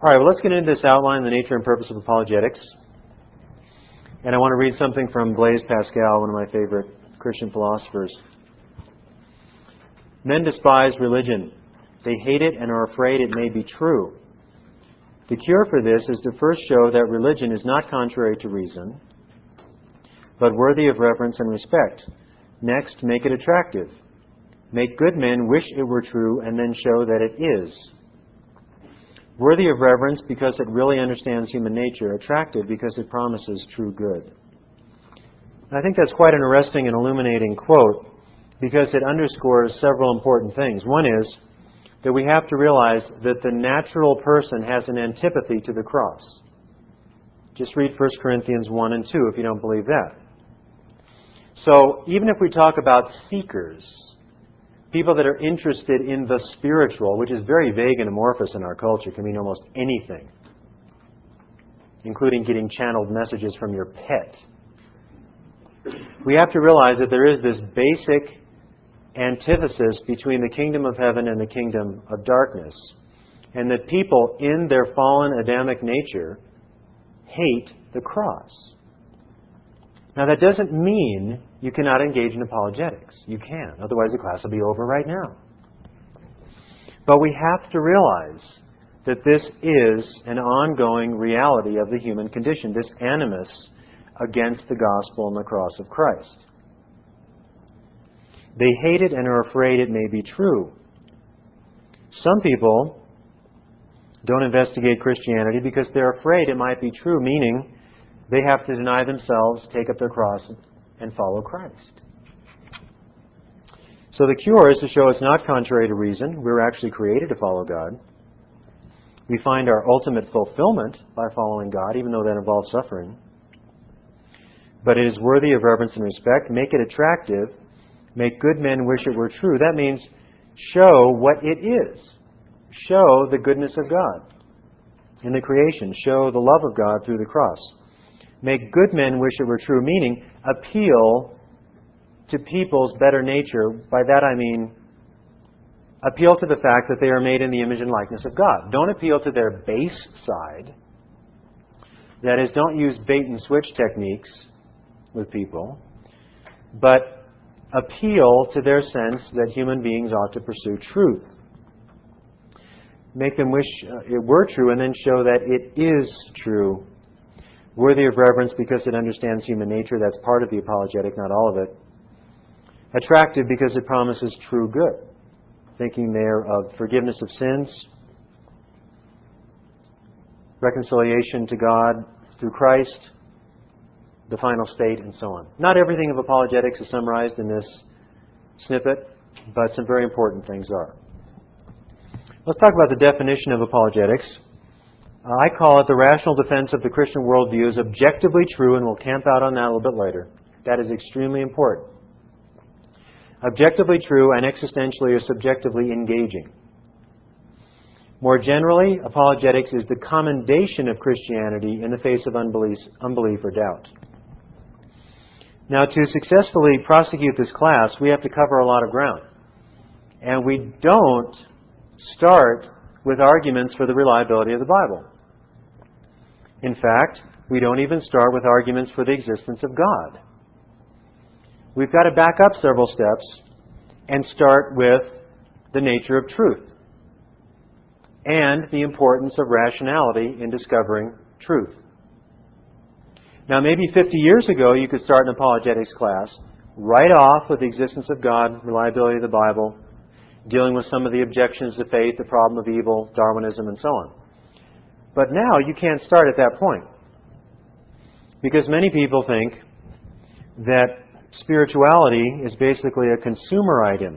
All right, well, let's get into this outline, the nature and purpose of apologetics. And I want to read something from Blaise Pascal, one of my favorite Christian philosophers. Men despise religion. They hate it and are afraid it may be true. The cure for this is to first show that religion is not contrary to reason, but worthy of reverence and respect. Next, make it attractive. Make good men wish it were true, and then show that it is. Worthy of reverence because it really understands human nature. Attractive because it promises true good. And I think that's quite an arresting and illuminating quote because it underscores several important things. One is that we have to realize that the natural person has an antipathy to the cross. Just read 1 Corinthians 1 and 2 if you don't believe that. So even if we talk about seekers, people that are interested in the spiritual, which is very vague and amorphous in our culture, can mean almost anything, including getting channeled messages from your pet. We have to realize that there is this basic antithesis between the kingdom of heaven and the kingdom of darkness, and that people in their fallen Adamic nature hate the cross. Now that doesn't mean you cannot engage in apologetics. You can. Otherwise the class will be over right now. But we have to realize that this is an ongoing reality of the human condition, this animus against the gospel and the cross of Christ. They hate it and are afraid it may be true. Some people don't investigate Christianity because they're afraid it might be true, meaning they have to deny themselves, take up their cross, and follow Christ. So the cure is to show it's not contrary to reason. We're actually created to follow God. We find our ultimate fulfillment by following God, even though that involves suffering. But it is worthy of reverence and respect. Make it attractive. Make good men wish it were true. That means show what it is. Show the goodness of God in the creation. Show the love of God through the cross. Make good men wish it were true, meaning appeal to people's better nature. By that I mean appeal to the fact that they are made in the image and likeness of God. Don't appeal to their base side. That is, don't use bait and switch techniques with people, but appeal to their sense that human beings ought to pursue truth. Make them wish it were true and then show that it is true. Worthy of reverence because it understands human nature. That's part of the apologetic, not all of it. Attractive because it promises true good. Thinking there of forgiveness of sins, reconciliation to God through Christ, the final state, and so on. Not everything of apologetics is summarized in this snippet, but some very important things are. Let's talk about the definition of apologetics. I call it the rational defense of the Christian worldview is objectively true, and we'll camp out on that a little bit later. That is extremely important. Objectively true and existentially or subjectively engaging. More generally, apologetics is the commendation of Christianity in the face of unbelief or doubt. Now, to successfully prosecute this class, we have to cover a lot of ground. And we don't start with arguments for the reliability of the Bible. In fact, we don't even start with arguments for the existence of God. We've got to back up several steps and start with the nature of truth and the importance of rationality in discovering truth. Now, maybe 50 years ago, you could start an apologetics class right off with the existence of God, reliability of the Bible, dealing with some of the objections to faith, the problem of evil, Darwinism, and so on. But now you can't start at that point. Because many people think that spirituality is basically a consumer item.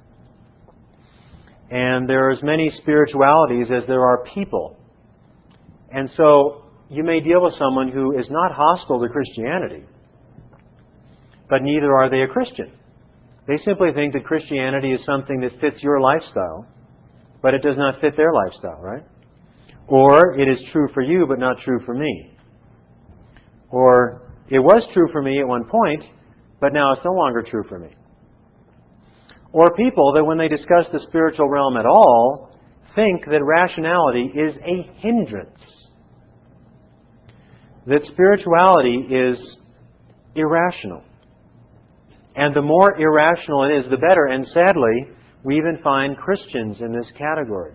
And there are as many spiritualities as there are people. And so you may deal with someone who is not hostile to Christianity, but neither are they a Christian. They simply think that Christianity is something that fits your lifestyle, but it does not fit their lifestyle, right? Or it is true for you, but not true for me. Or it was true for me at one point, but now it's no longer true for me. Or people that when they discuss the spiritual realm at all, think that rationality is a hindrance, that spirituality is irrational. And the more irrational it is, the better. And sadly, we even find Christians in this category.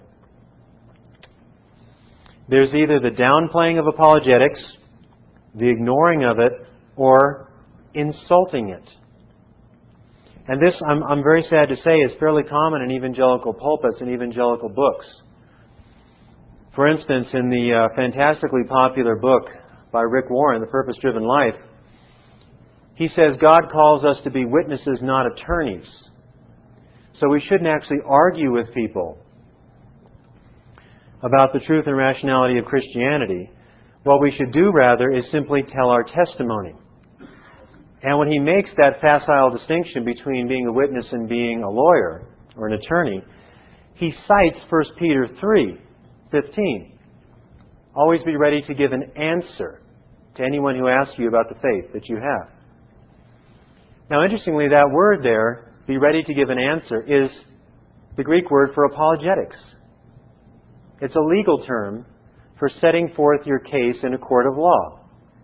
There's either the downplaying of apologetics, the ignoring of it, or insulting it. And this, I'm very sad to say, is fairly common in evangelical pulpits and evangelical books. For instance, in the fantastically popular book by Rick Warren, The Purpose-Driven Life, he says God calls us to be witnesses, not attorneys. So we shouldn't actually argue with people about the truth and rationality of Christianity. What we should do, rather, is simply tell our testimony. And when he makes that facile distinction between being a witness and being a lawyer or an attorney, he cites 1 Peter 3:15. Always be ready to give an answer to anyone who asks you about the faith that you have. Now, interestingly, that word there, be ready to give an answer, is the Greek word for apologetics. It's a legal term for setting forth your case in a court of law.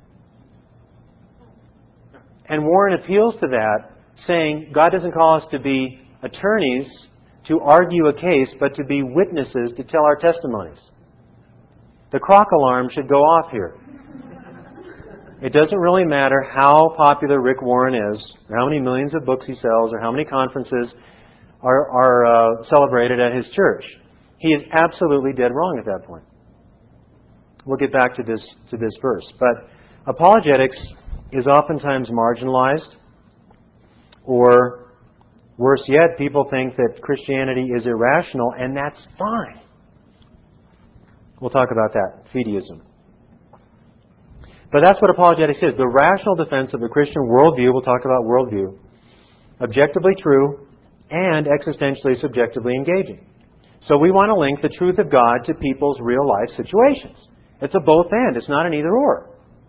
And Warren appeals to that, saying God doesn't call us to be attorneys to argue a case, but to be witnesses to tell our testimonies. The croc alarm should go off here. It doesn't really matter how popular Rick Warren is, or how many millions of books he sells, or how many conferences are celebrated at his church. He is absolutely dead wrong at that point. We'll get back to this verse. But apologetics is oftentimes marginalized, or worse yet, people think that Christianity is irrational, and that's fine. We'll talk about that, fideism. But that's what apologetics is, the rational defense of the Christian worldview. We'll talk about worldview. Objectively true and existentially subjectively engaging. So we want to link the truth of God to people's real life situations. It's a both and. It's not an either or.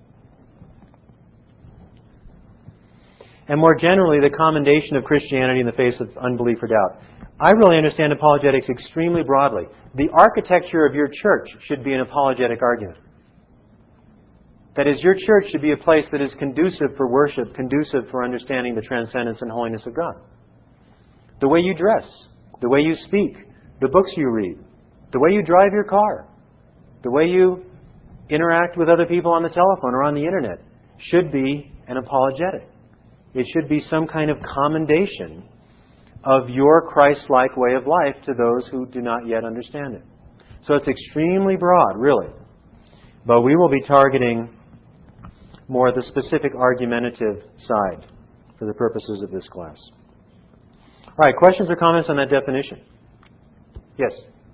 And more generally, the commendation of Christianity in the face of unbelief or doubt. I really understand apologetics extremely broadly. The architecture of your church should be an apologetic argument. That is, your church should be a place that is conducive for worship, conducive for understanding the transcendence and holiness of God. The way you dress, the way you speak, the books you read, the way you drive your car, the way you interact with other people on the telephone or on the internet should be an apologetic. It should be some kind of commendation of your Christ-like way of life to those who do not yet understand it. So it's extremely broad, really. But we will be targeting more the specific argumentative side for the purposes of this class. All right, questions or comments on that definition? Yes?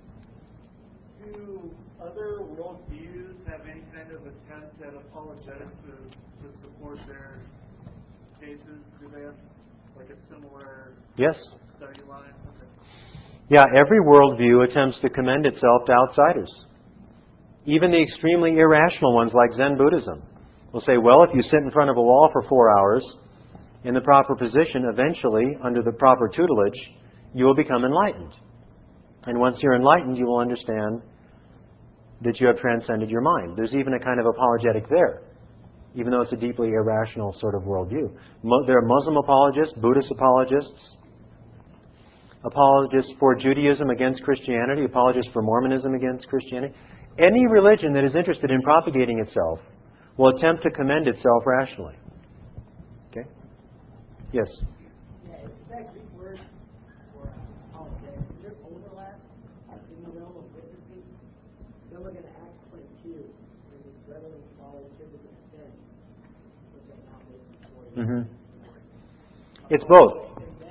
Do other worldviews have any kind of attempt at apologetics to support their cases? Do they have like a similar Yes. study line? Okay. Yeah, every worldview attempts to commend itself to outsiders. Even the extremely irrational ones like Zen Buddhism will say, well, if you sit in front of a wall for 4 hours in the proper position, eventually, under the proper tutelage, you will become enlightened. And once you're enlightened, you will understand that you have transcended your mind. There's even a kind of apologetic there, even though it's a deeply irrational sort of worldview. There are Muslim apologists, Buddhist apologists, apologists for Judaism against Christianity, apologists for Mormonism against Christianity. Any religion that is interested in propagating itself will attempt to commend itself rationally. Okay? Yes? Yeah, it's that Greek word for apologetics. Is there overlap in the realm of witnessing? Then we're going to Acts 22, where this readily follows to the extent, which I now make before you. It's both.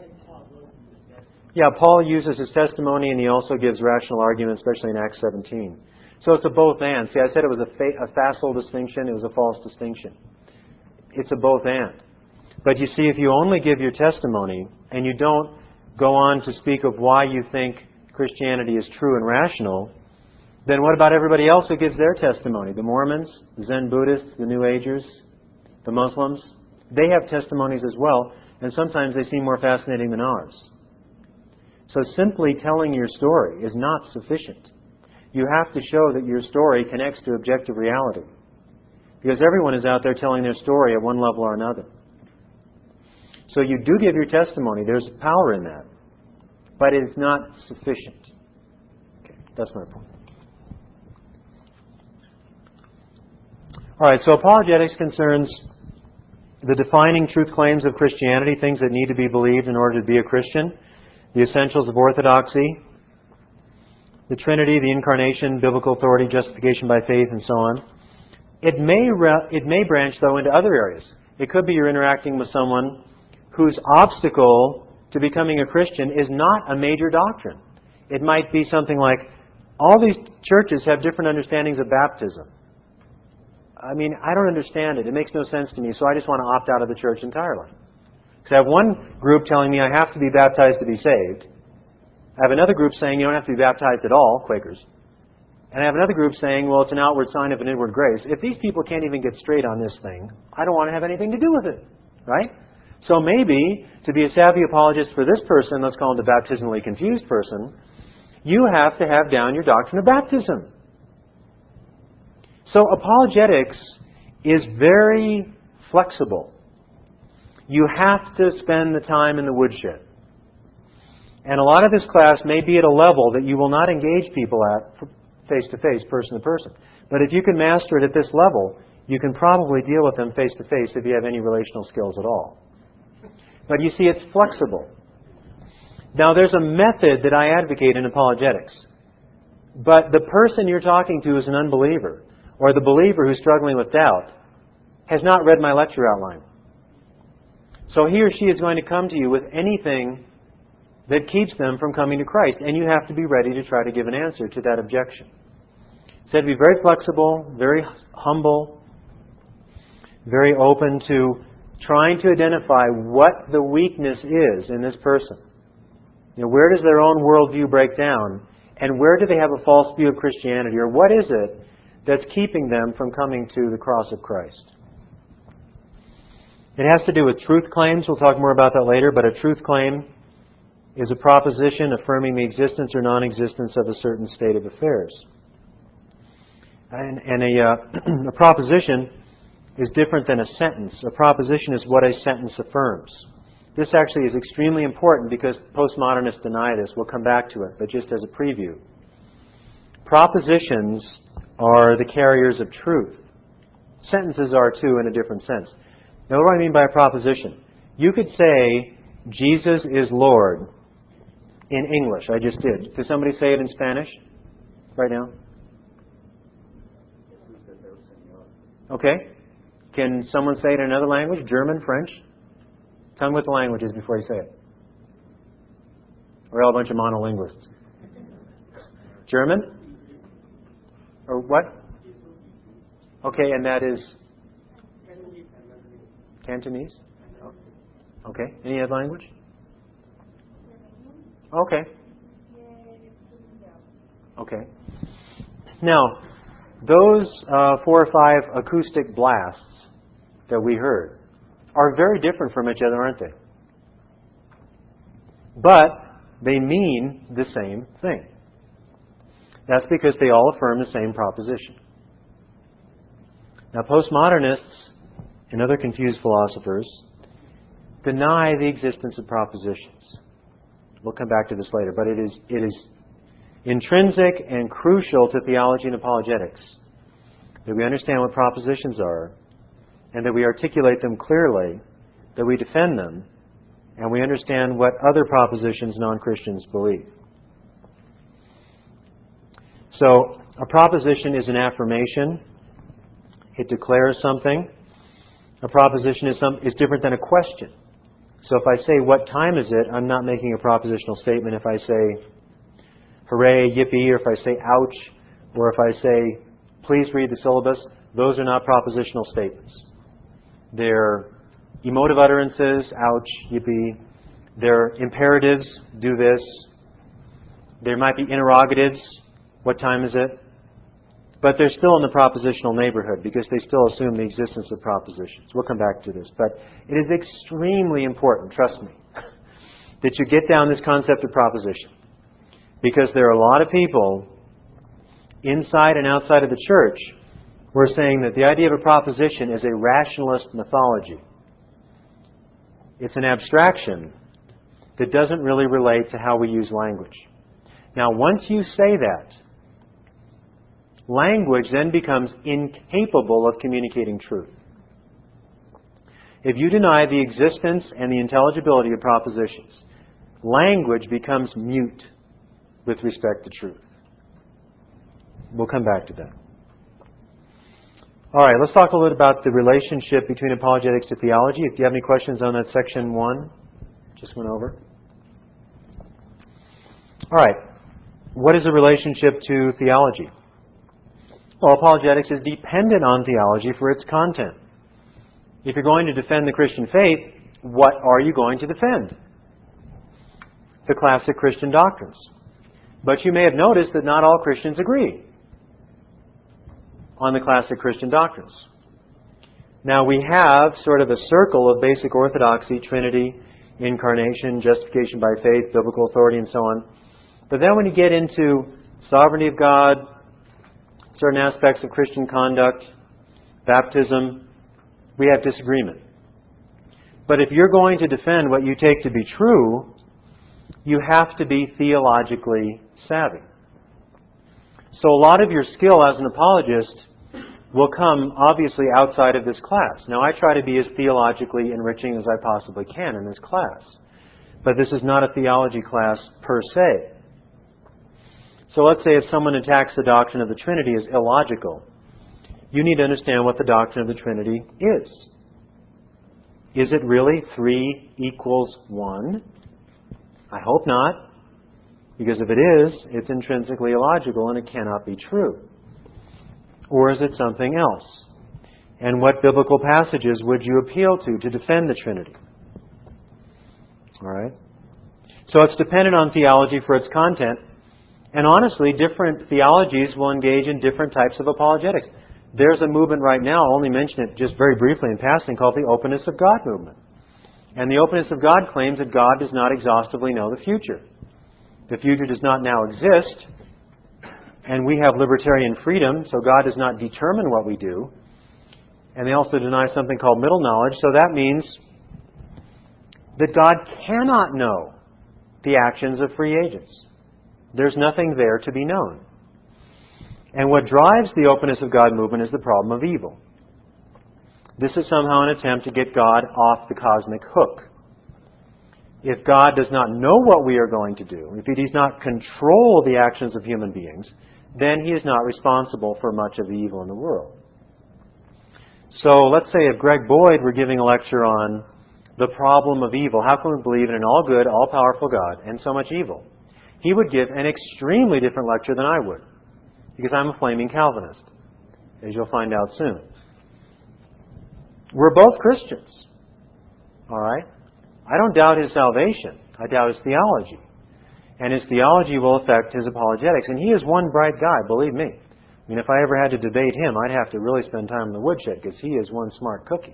Yeah, Paul uses his testimony and he also gives rational argument, especially in Acts 17. So it's a both and. See, I said it was a facile distinction. It was a false distinction. It's a both and. But you see, if you only give your testimony and you don't go on to speak of why you think Christianity is true and rational, then what about everybody else who gives their testimony? The Mormons, the Zen Buddhists, the New Agers, the Muslims? They have testimonies as well, and sometimes they seem more fascinating than ours. So simply telling your story is not sufficient. You have to show that your story connects to objective reality. Because everyone is out there telling their story at one level or another. So you do give your testimony. There's power in that. But it is not sufficient. Okay, that's my point. All right, so apologetics concerns the defining truth claims of Christianity, things that need to be believed in order to be a Christian, the essentials of orthodoxy, the Trinity, the Incarnation, biblical authority, justification by faith, and so on. It may branch, though, into other areas. It could be you're interacting with someone whose obstacle to becoming a Christian is not a major doctrine. It might be something like, all these churches have different understandings of baptism. I mean, I don't understand it. It makes no sense to me, so I just want to opt out of the church entirely. Because I have one group telling me I have to be baptized to be saved. I have another group saying you don't have to be baptized at all, Quakers. And I have another group saying, well, it's an outward sign of an inward grace. If these people can't even get straight on this thing, I don't want to have anything to do with it. Right? So maybe, to be a savvy apologist for this person, let's call him the baptismally confused person, you have to have down your doctrine of baptism. So apologetics is very flexible. You have to spend the time in the woodshed. And a lot of this class may be at a level that you will not engage people at face-to-face, person-to-person. But if you can master it at this level, you can probably deal with them face-to-face if you have any relational skills at all. But you see, it's flexible. Now, there's a method that I advocate in apologetics. But the person you're talking to is an unbeliever, or the believer who's struggling with doubt, has not read my lecture outline. So he or she is going to come to you with anything that keeps them from coming to Christ, and you have to be ready to try to give an answer to that objection. So be very flexible, very humble, very open to trying to identify what the weakness is in this person. You know, where does their own worldview break down, and where do they have a false view of Christianity, or what is it that's keeping them from coming to the cross of Christ? It has to do with truth claims. We'll talk more about that later, but a truth claim is a proposition affirming the existence or non-existence of a certain state of affairs. And a proposition is different than a sentence. A proposition is what a sentence affirms. This actually is extremely important because postmodernists deny this. We'll come back to it, but just as a preview. Propositions are the carriers of truth. Sentences are too in a different sense. Now, what do I mean by a proposition? You could say, Jesus is Lord in English. I just did. Could somebody say it in Spanish right now? Okay. Can someone say it in another language? German, French? Tell me what the language is before you say it. We're all a bunch of monolinguists. German? Or what? Okay, and that is? Cantonese? Okay. Any other language? Okay. Okay. Now, those 4 or 5 acoustic blasts that we heard are very different from each other, aren't they? But they mean the same thing. That's because they all affirm the same proposition. Now, postmodernists and other confused philosophers deny the existence of propositions. We'll come back to this later, but it is intrinsic and crucial to theology and apologetics that we understand what propositions are, and that we articulate them clearly, that we defend them, and we understand what other propositions non-Christians believe. So, a proposition is an affirmation. It declares something. A proposition is different than a question. So if I say, what time is it, I'm not making a propositional statement. If I say, hooray, yippee, or if I say, ouch, or if I say, please read the syllabus, those are not propositional statements. They're emotive utterances, ouch, yippee. They're imperatives, do this. There might be interrogatives, what time is it? But they're still in the propositional neighborhood because they still assume the existence of propositions. We'll come back to this. But it is extremely important, trust me, that you get down this concept of proposition. Because there are a lot of people inside and outside of the church who are saying that the idea of a proposition is a rationalist mythology. It's an abstraction that doesn't really relate to how we use language. Now, once you say that, language then becomes incapable of communicating truth. If you deny the existence and the intelligibility of propositions, language becomes mute with respect to truth. We'll come back to that. All right, let's talk a little bit about the relationship between apologetics to theology. If you have any questions on that section 1, just went over. All right, what is the relationship to theology? Well, apologetics is dependent on theology for its content. If you're going to defend the Christian faith, what are you going to defend? The classic Christian doctrines. But you may have noticed that not all Christians agree on the classic Christian doctrines. Now, we have sort of a circle of basic orthodoxy, Trinity, incarnation, justification by faith, biblical authority, and so on. But then when you get into sovereignty of God, certain aspects of Christian conduct, baptism, we have disagreement. But if you're going to defend what you take to be true, you have to be theologically savvy. So a lot of your skill as an apologist will come obviously outside of this class. Now, I try to be as theologically enriching as I possibly can in this class. But this is not a theology class per se. So let's say if someone attacks the doctrine of the Trinity as illogical, you need to understand what the doctrine of the Trinity is. Is it really 3 equals 1? I hope not. Because if it is, it's intrinsically illogical and it cannot be true. Or is it something else? And what biblical passages would you appeal to defend the Trinity? All right? So it's dependent on theology for its content. And honestly, different theologies will engage in different types of apologetics. There's a movement right now, I'll only mention it just very briefly in passing, called the Openness of God movement. And the Openness of God claims that God does not exhaustively know the future. The future does not now exist, and we have libertarian freedom, so God does not determine what we do. And they also deny something called middle knowledge, so that means that God cannot know the actions of free agents. There's nothing there to be known. And what drives the Openness of God movement is the problem of evil. This is somehow an attempt to get God off the cosmic hook. If God does not know what we are going to do, if He does not control the actions of human beings, then He is not responsible for much of the evil in the world. So let's say if Greg Boyd were giving a lecture on the problem of evil, how can we believe in an all-good, all-powerful God and so much evil? He would give an extremely different lecture than I would, because I'm a flaming Calvinist, as you'll find out soon. We're both Christians, all right? I don't doubt his salvation. I doubt his theology. And his theology will affect his apologetics. And he is one bright guy, believe me. I mean, if I ever had to debate him, I'd have to really spend time in the woodshed, because he is one smart cookie.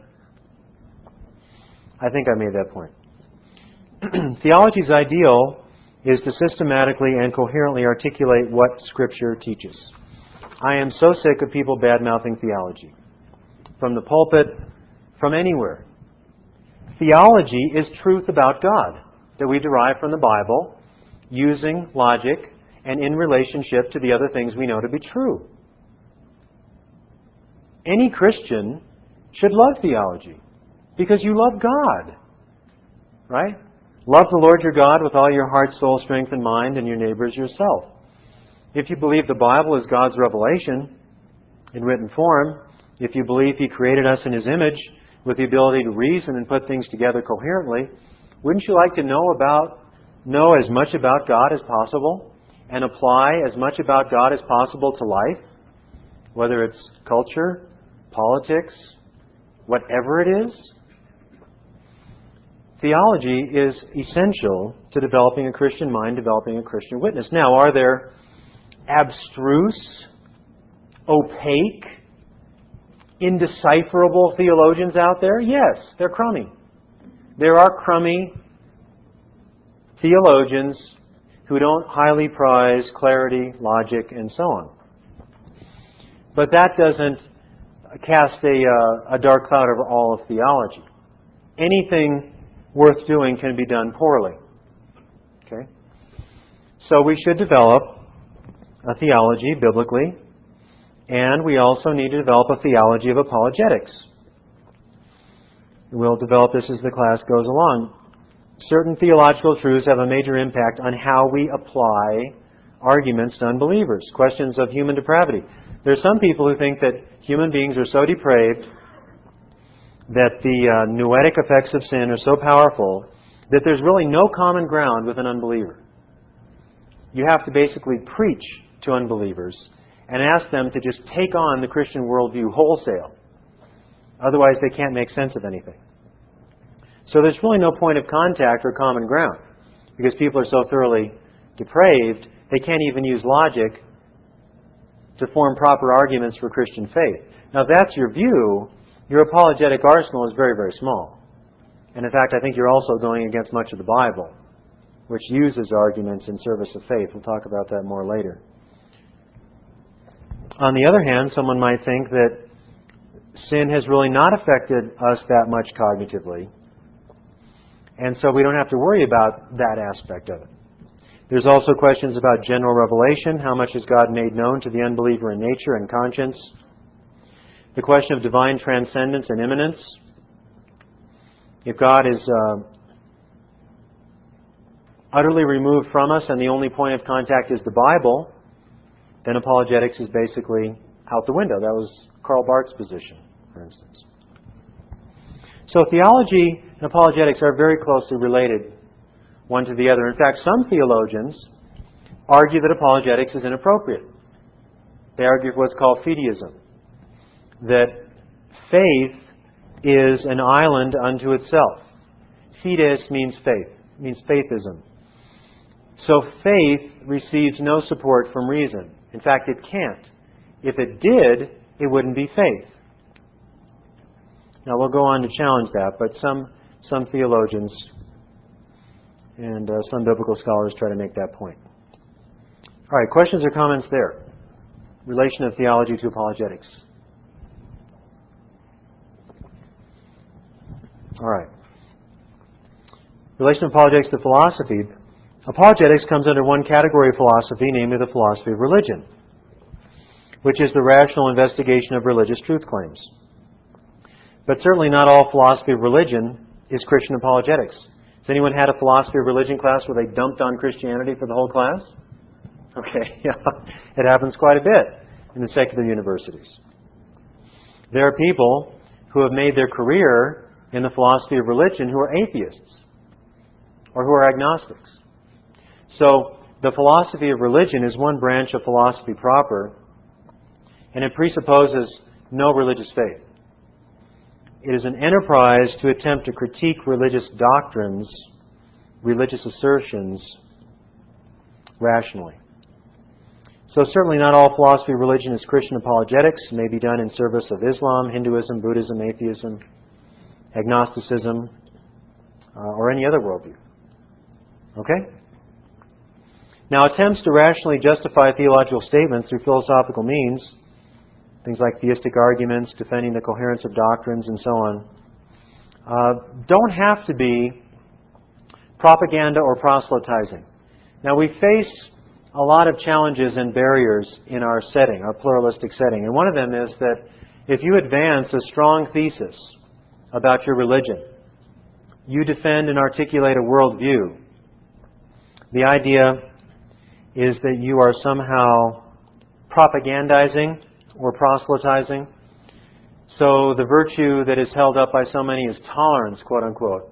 I think I made that point. Theology's ideal is to systematically and coherently articulate what Scripture teaches. I am so sick of people bad-mouthing theology. From the pulpit, from anywhere. Theology is truth about God that we derive from the Bible using logic and in relationship to the other things we know to be true. Any Christian should love theology because you love God, right? Love the Lord your God with all your heart, soul, strength, and mind, and your neighbor as yourself. If you believe the Bible is God's revelation in written form, if you believe He created us in His image with the ability to reason and put things together coherently, wouldn't you like to know as much about God as possible and apply as much about God as possible to life? Whether it's culture, politics, whatever it is. Theology is essential to developing a Christian mind, developing a Christian witness. Now, are there abstruse, opaque, indecipherable theologians out there? Yes, they're crummy. There are crummy theologians who don't highly prize clarity, logic, and so on. But that doesn't cast a dark cloud over all of theology. Anything worth doing can be done poorly. Okay? So we should develop a theology biblically, and we also need to develop a theology of apologetics. We'll develop this as the class goes along. Certain theological truths have a major impact on how we apply arguments to unbelievers. Questions of human depravity. There are some people who think that human beings are so depraved that the noetic effects of sin are so powerful that there's really no common ground with an unbeliever. You have to basically preach to unbelievers and ask them to just take on the Christian worldview wholesale. Otherwise, they can't make sense of anything. So there's really no point of contact or common ground because people are so thoroughly depraved, they can't even use logic to form proper arguments for Christian faith. Now, if that's your view, your apologetic arsenal is very, very small. And in fact, I think you're also going against much of the Bible, which uses arguments in service of faith. We'll talk about that more later. On the other hand, someone might think that sin has really not affected us that much cognitively, and so we don't have to worry about that aspect of it. There's also questions about general revelation. How much has God made known to the unbeliever in nature and conscience? The question of divine transcendence and immanence. If God is utterly removed from us and the only point of contact is the Bible, then apologetics is basically out the window. That was Karl Barth's position, for instance. So theology and apologetics are very closely related one to the other. In fact, some theologians argue that apologetics is inappropriate. They argue for what's called fideism, that faith is an island unto itself. Fides means faith, means faithism. So faith receives no support from reason. In fact, it can't. If it did, it wouldn't be faith. Now, we'll go on to challenge that, but some theologians and some biblical scholars try to make that point. All right, questions or comments there? Relation of theology to apologetics. All right. Relation of apologetics to philosophy. Apologetics comes under one category of philosophy, namely the philosophy of religion, which is the rational investigation of religious truth claims. But certainly not all philosophy of religion is Christian apologetics. Has anyone had a philosophy of religion class where they dumped on Christianity for the whole class? Okay, yeah, it happens quite a bit in the secular universities. There are people who have made their career in the philosophy of religion who are atheists or who are agnostics. So the philosophy of religion is one branch of philosophy proper, and it presupposes no religious faith. It is an enterprise to attempt to critique religious doctrines, religious assertions, rationally. So certainly not all philosophy of religion is Christian apologetics. It may be done in service of Islam, Hinduism, Buddhism, atheism, agnosticism, or any other worldview. Okay? Now, attempts to rationally justify theological statements through philosophical means, things like theistic arguments, defending the coherence of doctrines, and so on, don't have to be propaganda or proselytizing. Now, we face a lot of challenges and barriers in our setting, our pluralistic setting. And one of them is that if you advance a strong thesis about your religion, you defend and articulate a worldview, the idea is that you are somehow propagandizing or proselytizing. So the virtue that is held up by so many is tolerance, quote unquote,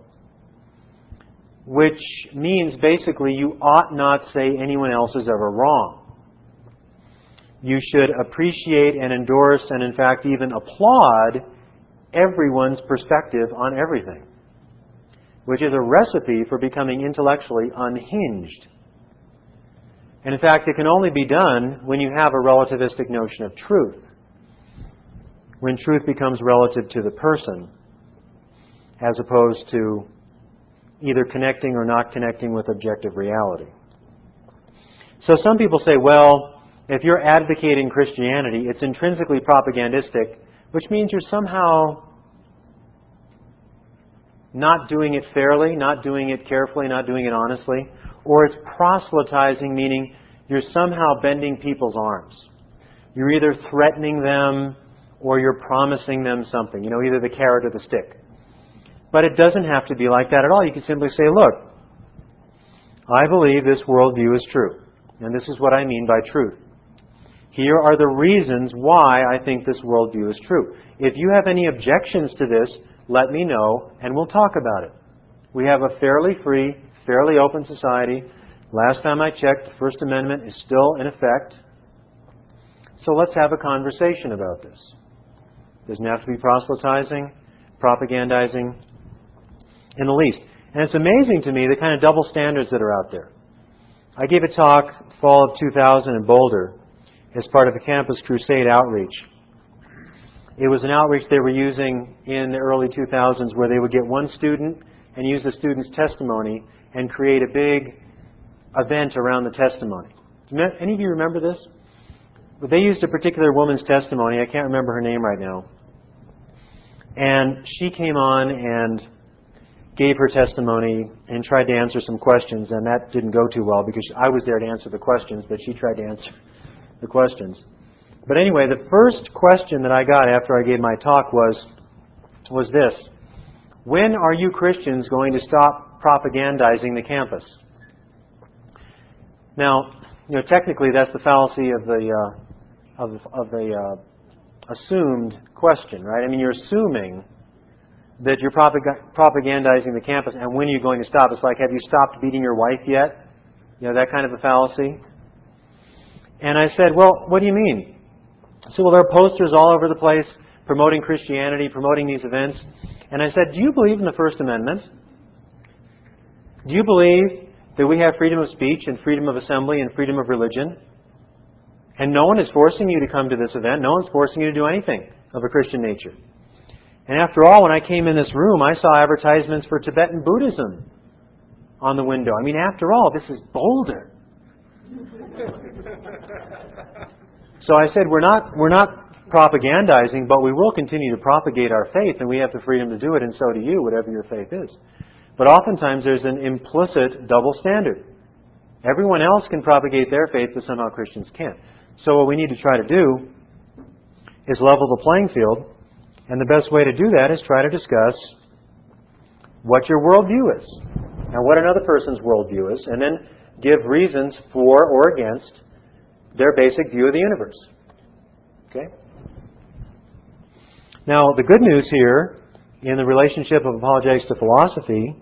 which means basically you ought not say anyone else is ever wrong. You should appreciate and endorse and in fact even applaud everyone's perspective on everything, which is a recipe for becoming intellectually unhinged. And in fact, it can only be done when you have a relativistic notion of truth, when truth becomes relative to the person, as opposed to either connecting or not connecting with objective reality. So some people say, well, if you're advocating Christianity, it's intrinsically propagandistic, which means you're somehow not doing it fairly, not doing it carefully, not doing it honestly. Or it's proselytizing, meaning you're somehow bending people's arms. You're either threatening them or you're promising them something, either the carrot or the stick. But it doesn't have to be like that at all. You can simply say, look, I believe this worldview is true. And this is what I mean by truth. Here are the reasons why I think this worldview is true. If you have any objections to this, let me know and we'll talk about it. We have a fairly free, fairly open society. Last time I checked, the First Amendment is still in effect. So let's have a conversation about this. Doesn't have to be proselytizing, propagandizing in the least. And it's amazing to me the kind of double standards that are out there. I gave a talk fall of 2000 in Boulder as part of the Campus Crusade outreach. It was an outreach they were using in the early 2000s where they would get one student and use the student's testimony and create a big event around the testimony. Any of you remember this? They used a particular woman's testimony. I can't remember her name right now. And she came on and gave her testimony and tried to answer some questions, and that didn't go too well because I was there to answer the questions, but she tried to answer the questions. But anyway, the first question that I got after I gave my talk was this: when are you Christians going to stop propagandizing the campus? Now, technically that's the fallacy of the assumed question, right? I mean, you're assuming that you're propagandizing the campus, and when are you going to stop? It's like, have you stopped beating your wife yet? That kind of a fallacy. And I said, well, what do you mean? So, well, there are posters all over the place promoting Christianity, promoting these events. And I said, do you believe in the First Amendment? Do you believe that we have freedom of speech and freedom of assembly and freedom of religion? And no one is forcing you to come to this event. No one's forcing you to do anything of a Christian nature. And after all, when I came in this room, I saw advertisements for Tibetan Buddhism on the window. I mean, after all, this is Boulder. So I said, we're not propagandizing, but we will continue to propagate our faith, and we have the freedom to do it, and so do you, whatever your faith is. But oftentimes there's an implicit double standard. Everyone else can propagate their faith, but somehow Christians can't. So what we need to try to do is level the playing field, and the best way to do that is try to discuss what your worldview is and what another person's worldview is, and then give reasons for or against their basic view of the universe. Okay? Now, the good news here in the relationship of apologetics to philosophy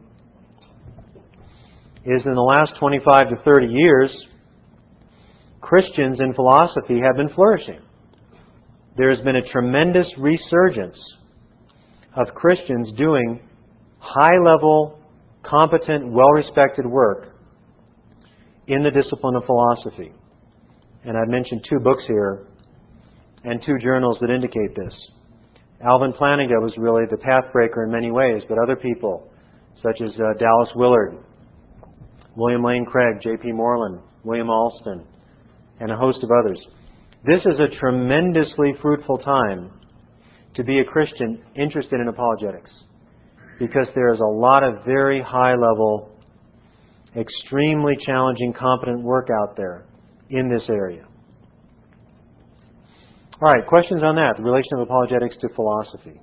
is in the last 25 to 30 years, Christians in philosophy have been flourishing. There has been a tremendous resurgence of Christians doing high-level, competent, well-respected work in the discipline of philosophy. And I've mentioned 2 books here and 2 journals that indicate this. Alvin Plantinga was really the pathbreaker in many ways, but other people, such as Dallas Willard, William Lane Craig, J.P. Moreland, William Alston, and a host of others. This is a tremendously fruitful time to be a Christian interested in apologetics, because there is a lot of very high-level, extremely challenging, competent work out there in this area. All right, questions on that, the relation of apologetics to philosophy.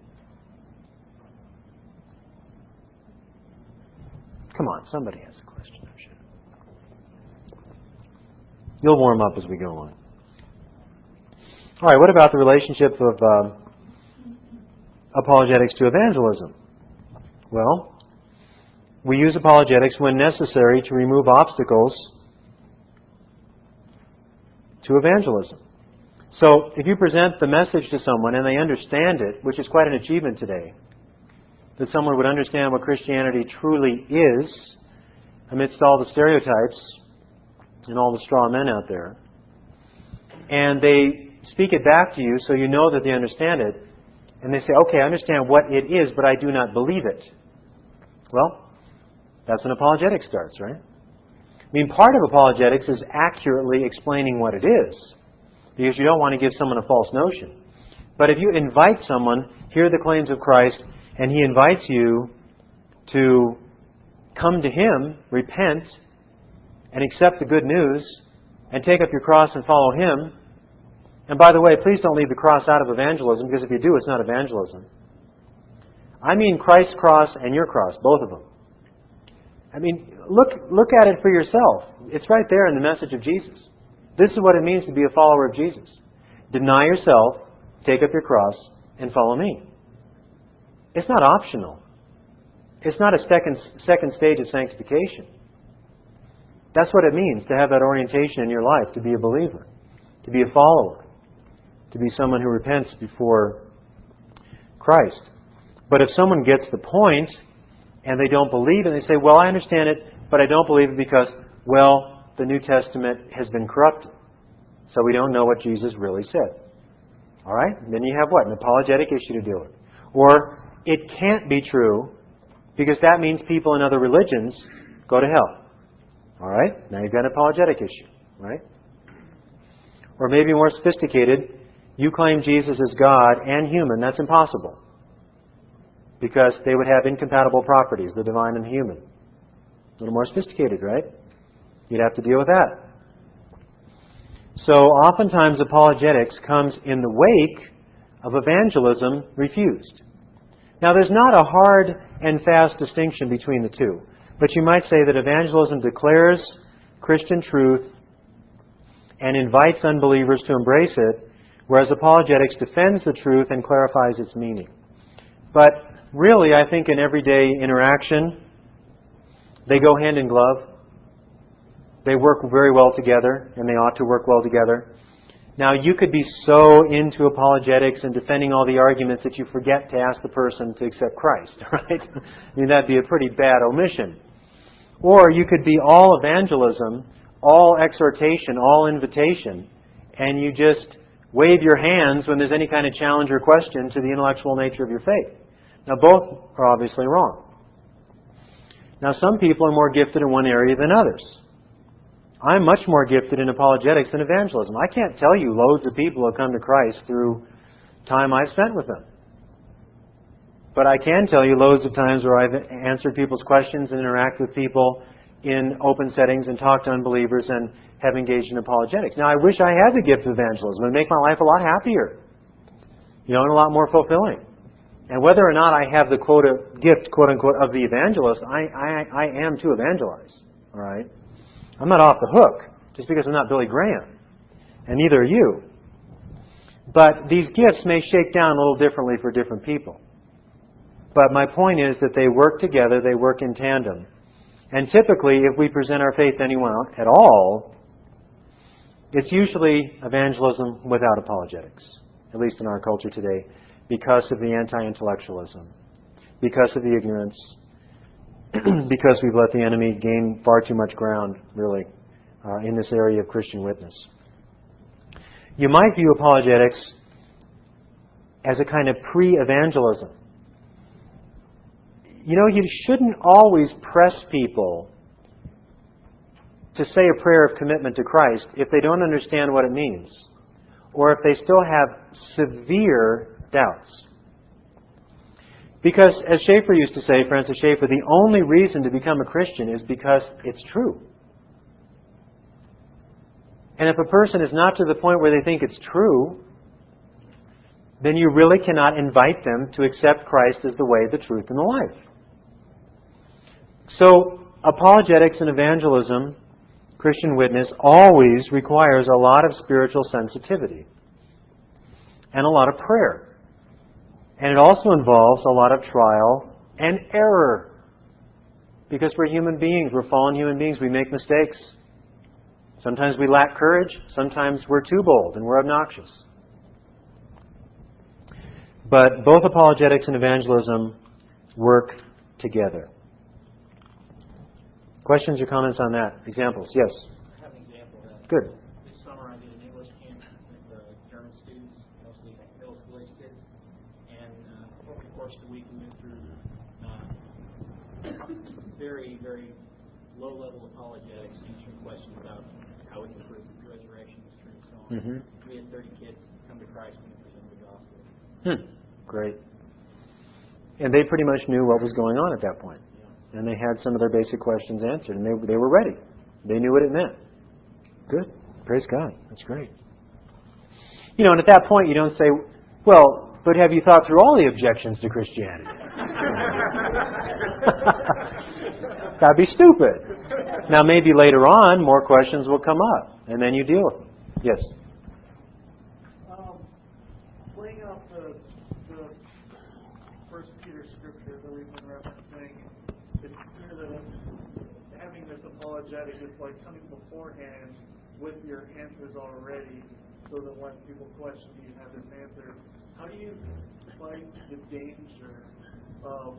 Come on, somebody has a question, I'm sure. You'll warm up as we go on. All right, what about the relationship of apologetics to evangelism? Well, we use apologetics when necessary to remove obstacles to evangelism. So, if you present the message to someone and they understand it, which is quite an achievement today, that someone would understand what Christianity truly is amidst all the stereotypes and all the straw men out there, and they speak it back to you so you know that they understand it, and they say, okay, I understand what it is, but I do not believe it. Well, That's when apologetics starts, right? I mean, part of apologetics is accurately explaining what it is, because you don't want to give someone a false notion. But if you invite someone, hear the claims of Christ, and he invites you to come to him, repent, and accept the good news, and take up your cross and follow him. And by the way, please don't leave the cross out of evangelism, because if you do, it's not evangelism. I mean Christ's cross and your cross, both of them. I mean, look at it for yourself. It's right there in the message of Jesus. This is what it means to be a follower of Jesus. Deny yourself, take up your cross, and follow me. It's not optional. It's not a second stage of sanctification. That's what it means to have that orientation in your life, to be a believer, to be a follower, to be someone who repents before Christ. But if someone gets the point and they don't believe it, and they say, well, I understand it, but I don't believe it because, well, the New Testament has been corrupted. So we don't know what Jesus really said. All right? Then you have what? An apologetic issue to deal with. Or it can't be true because that means people in other religions go to hell. All right? Now you've got an apologetic issue. Right? Or maybe more sophisticated, you claim Jesus is God and human. That's impossible, because they would have incompatible properties, the divine and human. A little more sophisticated, right? You'd have to deal with that. So oftentimes apologetics comes in the wake of evangelism refused. Now there's not a hard and fast distinction between the two, but you might say that evangelism declares Christian truth and invites unbelievers to embrace it, whereas apologetics defends the truth and clarifies its meaning. But really, I think in everyday interaction, they go hand in glove. They work very well together, and they ought to work well together. Now, you could be so into apologetics and defending all the arguments that you forget to ask the person to accept Christ, right? I mean, that'd be a pretty bad omission. Or you could be all evangelism, all exhortation, all invitation, and you just wave your hands when there's any kind of challenge or question to the intellectual nature of your faith. Now, both are obviously wrong. Now, some people are more gifted in one area than others. I'm much more gifted in apologetics than evangelism. I can't tell you loads of people have come to Christ through time I've spent with them. But I can tell you loads of times where I've answered people's questions and interact with people in open settings and talked to unbelievers and have engaged in apologetics. Now, I wish I had the gift of evangelism. It would make my life a lot happier, and a lot more fulfilling. And whether or not I have the gift, quote unquote, of the evangelist, I am to evangelize. All right? I'm not off the hook just because I'm not Billy Graham. And neither are you. But these gifts may shake down a little differently for different people. But my point is that they work together, they work in tandem. And typically, if we present our faith to anyone at all, it's usually evangelism without apologetics, at least in our culture today, because of the anti-intellectualism, because of the ignorance, because we've let the enemy gain far too much ground, really, in this area of Christian witness. You might view apologetics as a kind of pre-evangelism. You shouldn't always press people to say a prayer of commitment to Christ if they don't understand what it means, or if they still have severe doubts. Because, as Schaeffer used to say, Francis Schaeffer, the only reason to become a Christian is because it's true. And if a person is not to the point where they think it's true, then you really cannot invite them to accept Christ as the way, the truth, and the life. So, apologetics and evangelism, Christian witness, always requires a lot of spiritual sensitivity and a lot of prayer. And it also involves a lot of trial and error. Because we're human beings, we're fallen human beings, we make mistakes. Sometimes we lack courage, sometimes we're too bold and we're obnoxious. But both apologetics and evangelism work together. Questions or comments on that? Examples? Yes? I have an example of that. Good. This summer I did an English camp with German students, mostly middle school age kids. And over the course of the week we went through very, very low-level apologetics, answering questions about how we can prove the resurrection is true and so on. Mm-hmm. We had 30 kids come to Christ when we presented the gospel. Great. And they pretty much knew what was going on at that point. Yeah. And they had some of their basic questions answered, and they were ready. They knew what it meant. Good. Praise God. That's great. You know, and at that point you don't say, well, but have you thought through all the objections to Christianity? That'd be stupid. Now maybe later on more questions will come up, and then you deal with them. Yes? Playing out the First Peter scripture that we've been referencing, it's clear that having this apologetic is like coming beforehand with your answers already, so that when people question you have this answer. How do you fight the danger of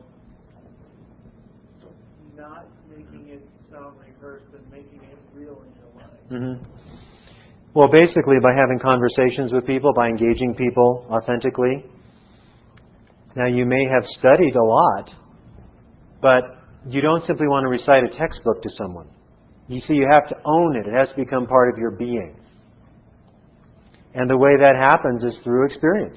not making it sound rehearsed and making it real in your life? Mm-hmm. Well, basically by having conversations with people, by engaging people authentically. Now, you may have studied a lot, but you don't simply want to recite a textbook to someone. You see, you have to own it. It has to become part of your being. And the way that happens is through experience.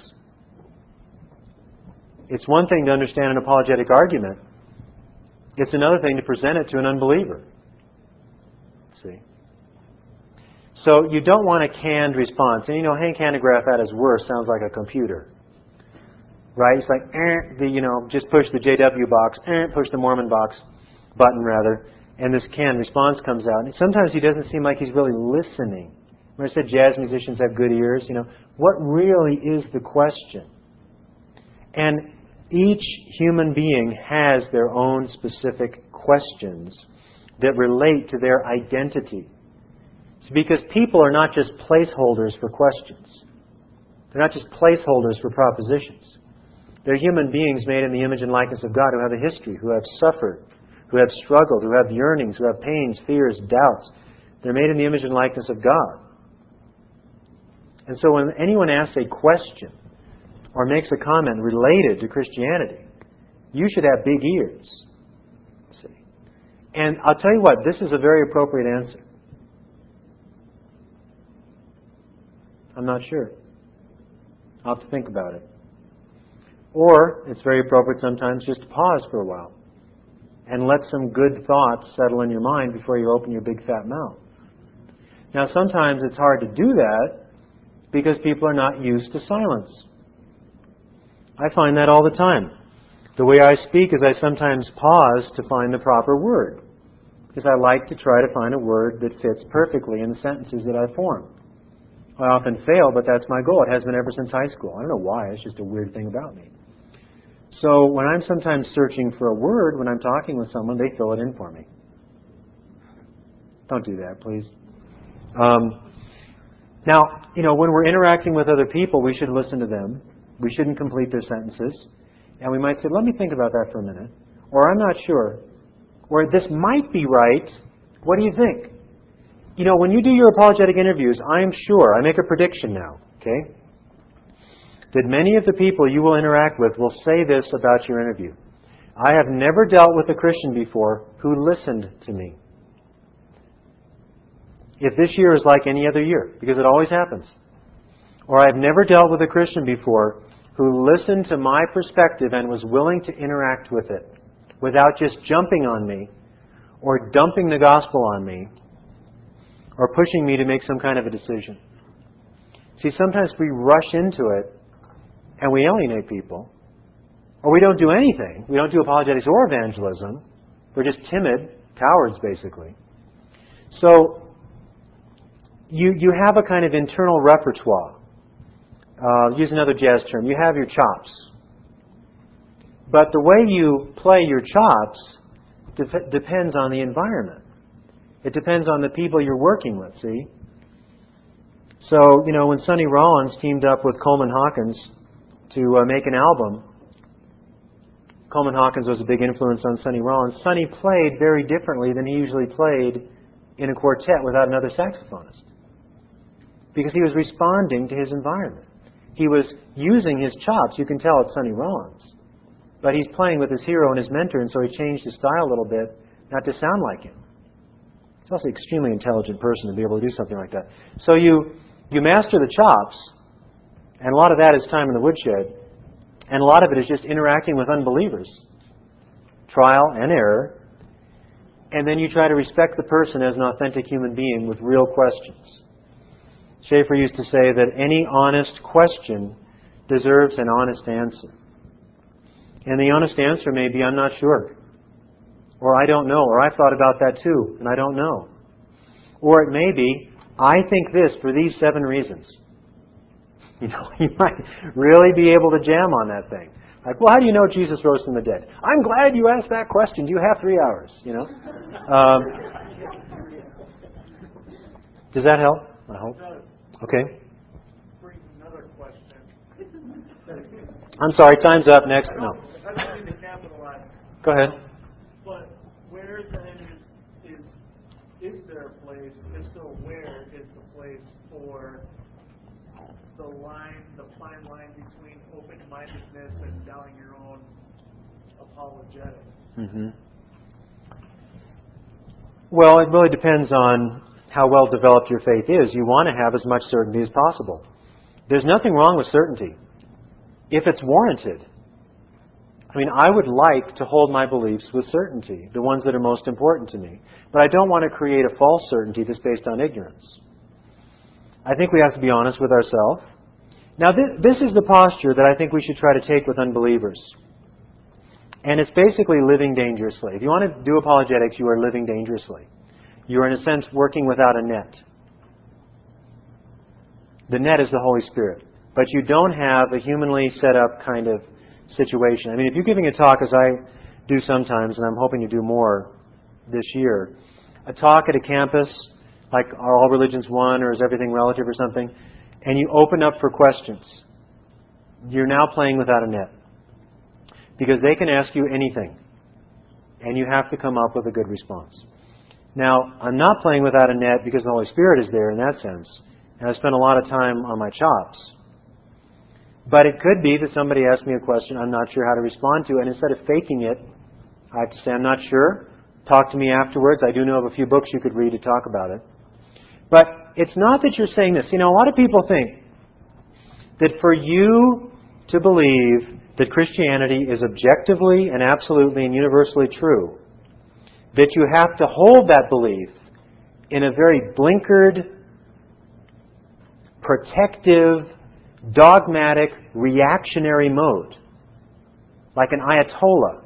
It's one thing to understand an apologetic argument. It's another thing to present it to an unbeliever. See? So you don't want a canned response. And you know, Hank Hanegraaff at his worst sounds like a computer. Right? It's like, just push the JW box, push the Mormon box button rather, and this canned response comes out. And sometimes he doesn't seem like he's really listening. When I said jazz musicians have good ears, what really is the question? And each human being has their own specific questions that relate to their identity. It's because people are not just placeholders for questions. They're not just placeholders for propositions. They're human beings made in the image and likeness of God who have a history, who have suffered, who have struggled, who have yearnings, who have pains, fears, doubts. They're made in the image and likeness of God. And so when anyone asks a question or makes a comment related to Christianity, you should have big ears. See? And I'll tell you what, this is a very appropriate answer. I'm not sure. I'll have to think about it. Or it's very appropriate sometimes just to pause for a while and let some good thoughts settle in your mind before you open your big fat mouth. Now sometimes it's hard to do that because people are not used to silence. I find that all the time. The way I speak is I sometimes pause to find the proper word, because I like to try to find a word that fits perfectly in the sentences that I form. I often fail, but that's my goal. It has been ever since high school. I don't know why. It's just a weird thing about me. So when I'm sometimes searching for a word, when I'm talking with someone, they fill it in for me. Don't do that, please. Now, when we're interacting with other people, we should listen to them. We shouldn't complete their sentences. And we might say, let me think about that for a minute. Or I'm not sure. Or this might be right. What do you think? When you do your apologetic interviews, I'm sure, I make a prediction now, okay, that many of the people you will interact with will say this about your interview. I have never dealt with a Christian before who listened to me. If this year is like any other year, because it always happens. Or I've never dealt with a Christian before who listened to my perspective and was willing to interact with it without just jumping on me or dumping the gospel on me or pushing me to make some kind of a decision. See, sometimes we rush into it and we alienate people. Or we don't do anything. We don't do apologetics or evangelism. We're just timid, cowards basically. So you have a kind of internal repertoire. Use another jazz term. You have your chops. But the way you play your chops depends on the environment. It depends on the people you're working with, see? So, when Sonny Rollins teamed up with Coleman Hawkins to make an album, Coleman Hawkins was a big influence on Sonny Rollins. Sonny played very differently than he usually played in a quartet without another saxophonist. Because he was responding to his environment. He was using his chops. You can tell it's Sonny Rollins. But he's playing with his hero and his mentor, and so he changed his style a little bit not to sound like him. He's also an extremely intelligent person to be able to do something like that. So you master the chops, and a lot of that is time in the woodshed, and a lot of it is just interacting with unbelievers. Trial and error. And then you try to respect the person as an authentic human being with real questions. Schaeffer used to say that any honest question deserves an honest answer. And the honest answer may be, I'm not sure. Or I don't know. Or I've thought about that too, and I don't know. Or it may be, I think this for these 7 reasons. You might really be able to jam on that thing. Like, well, how do you know Jesus rose from the dead? I'm glad you asked that question. You have 3 hours, Does that help? I hope. Okay. Bring another question. I'm sorry, time's up. Next. No. I don't mean to capitalize. Go ahead. But where then is there a place, if so where is the place for the fine line between open-mindedness and doubting your own apologetics? Mm-hmm. Well, it really depends on how well developed your faith is. You want to have as much certainty as possible. There's nothing wrong with certainty if it's warranted. I mean, I would like to hold my beliefs with certainty, the ones that are most important to me. But I don't want to create a false certainty that's based on ignorance. I think we have to be honest with ourselves. Now, this is the posture that I think we should try to take with unbelievers. And it's basically living dangerously. If you want to do apologetics, you are living dangerously. You are, in a sense, working without a net. The net is the Holy Spirit. But you don't have a humanly set up kind of situation. I mean, if you're giving a talk, as I do sometimes, and I'm hoping to do more this year, a talk at a campus, like Are All Religions One, or Is Everything Relative, or something, and you open up for questions, you're now playing without a net. Because they can ask you anything, and you have to come up with a good response. Now, I'm not playing without a net because the Holy Spirit is there in that sense, and I spent a lot of time on my chops. But it could be that somebody asks me a question I'm not sure how to respond to, and instead of faking it, I have to say, I'm not sure. Talk to me afterwards. I do know of a few books you could read to talk about it. But it's not that you're saying this. A lot of people think that for you to believe that Christianity is objectively and absolutely and universally true, that you have to hold that belief in a very blinkered, protective, dogmatic, reactionary mode, like an Ayatollah.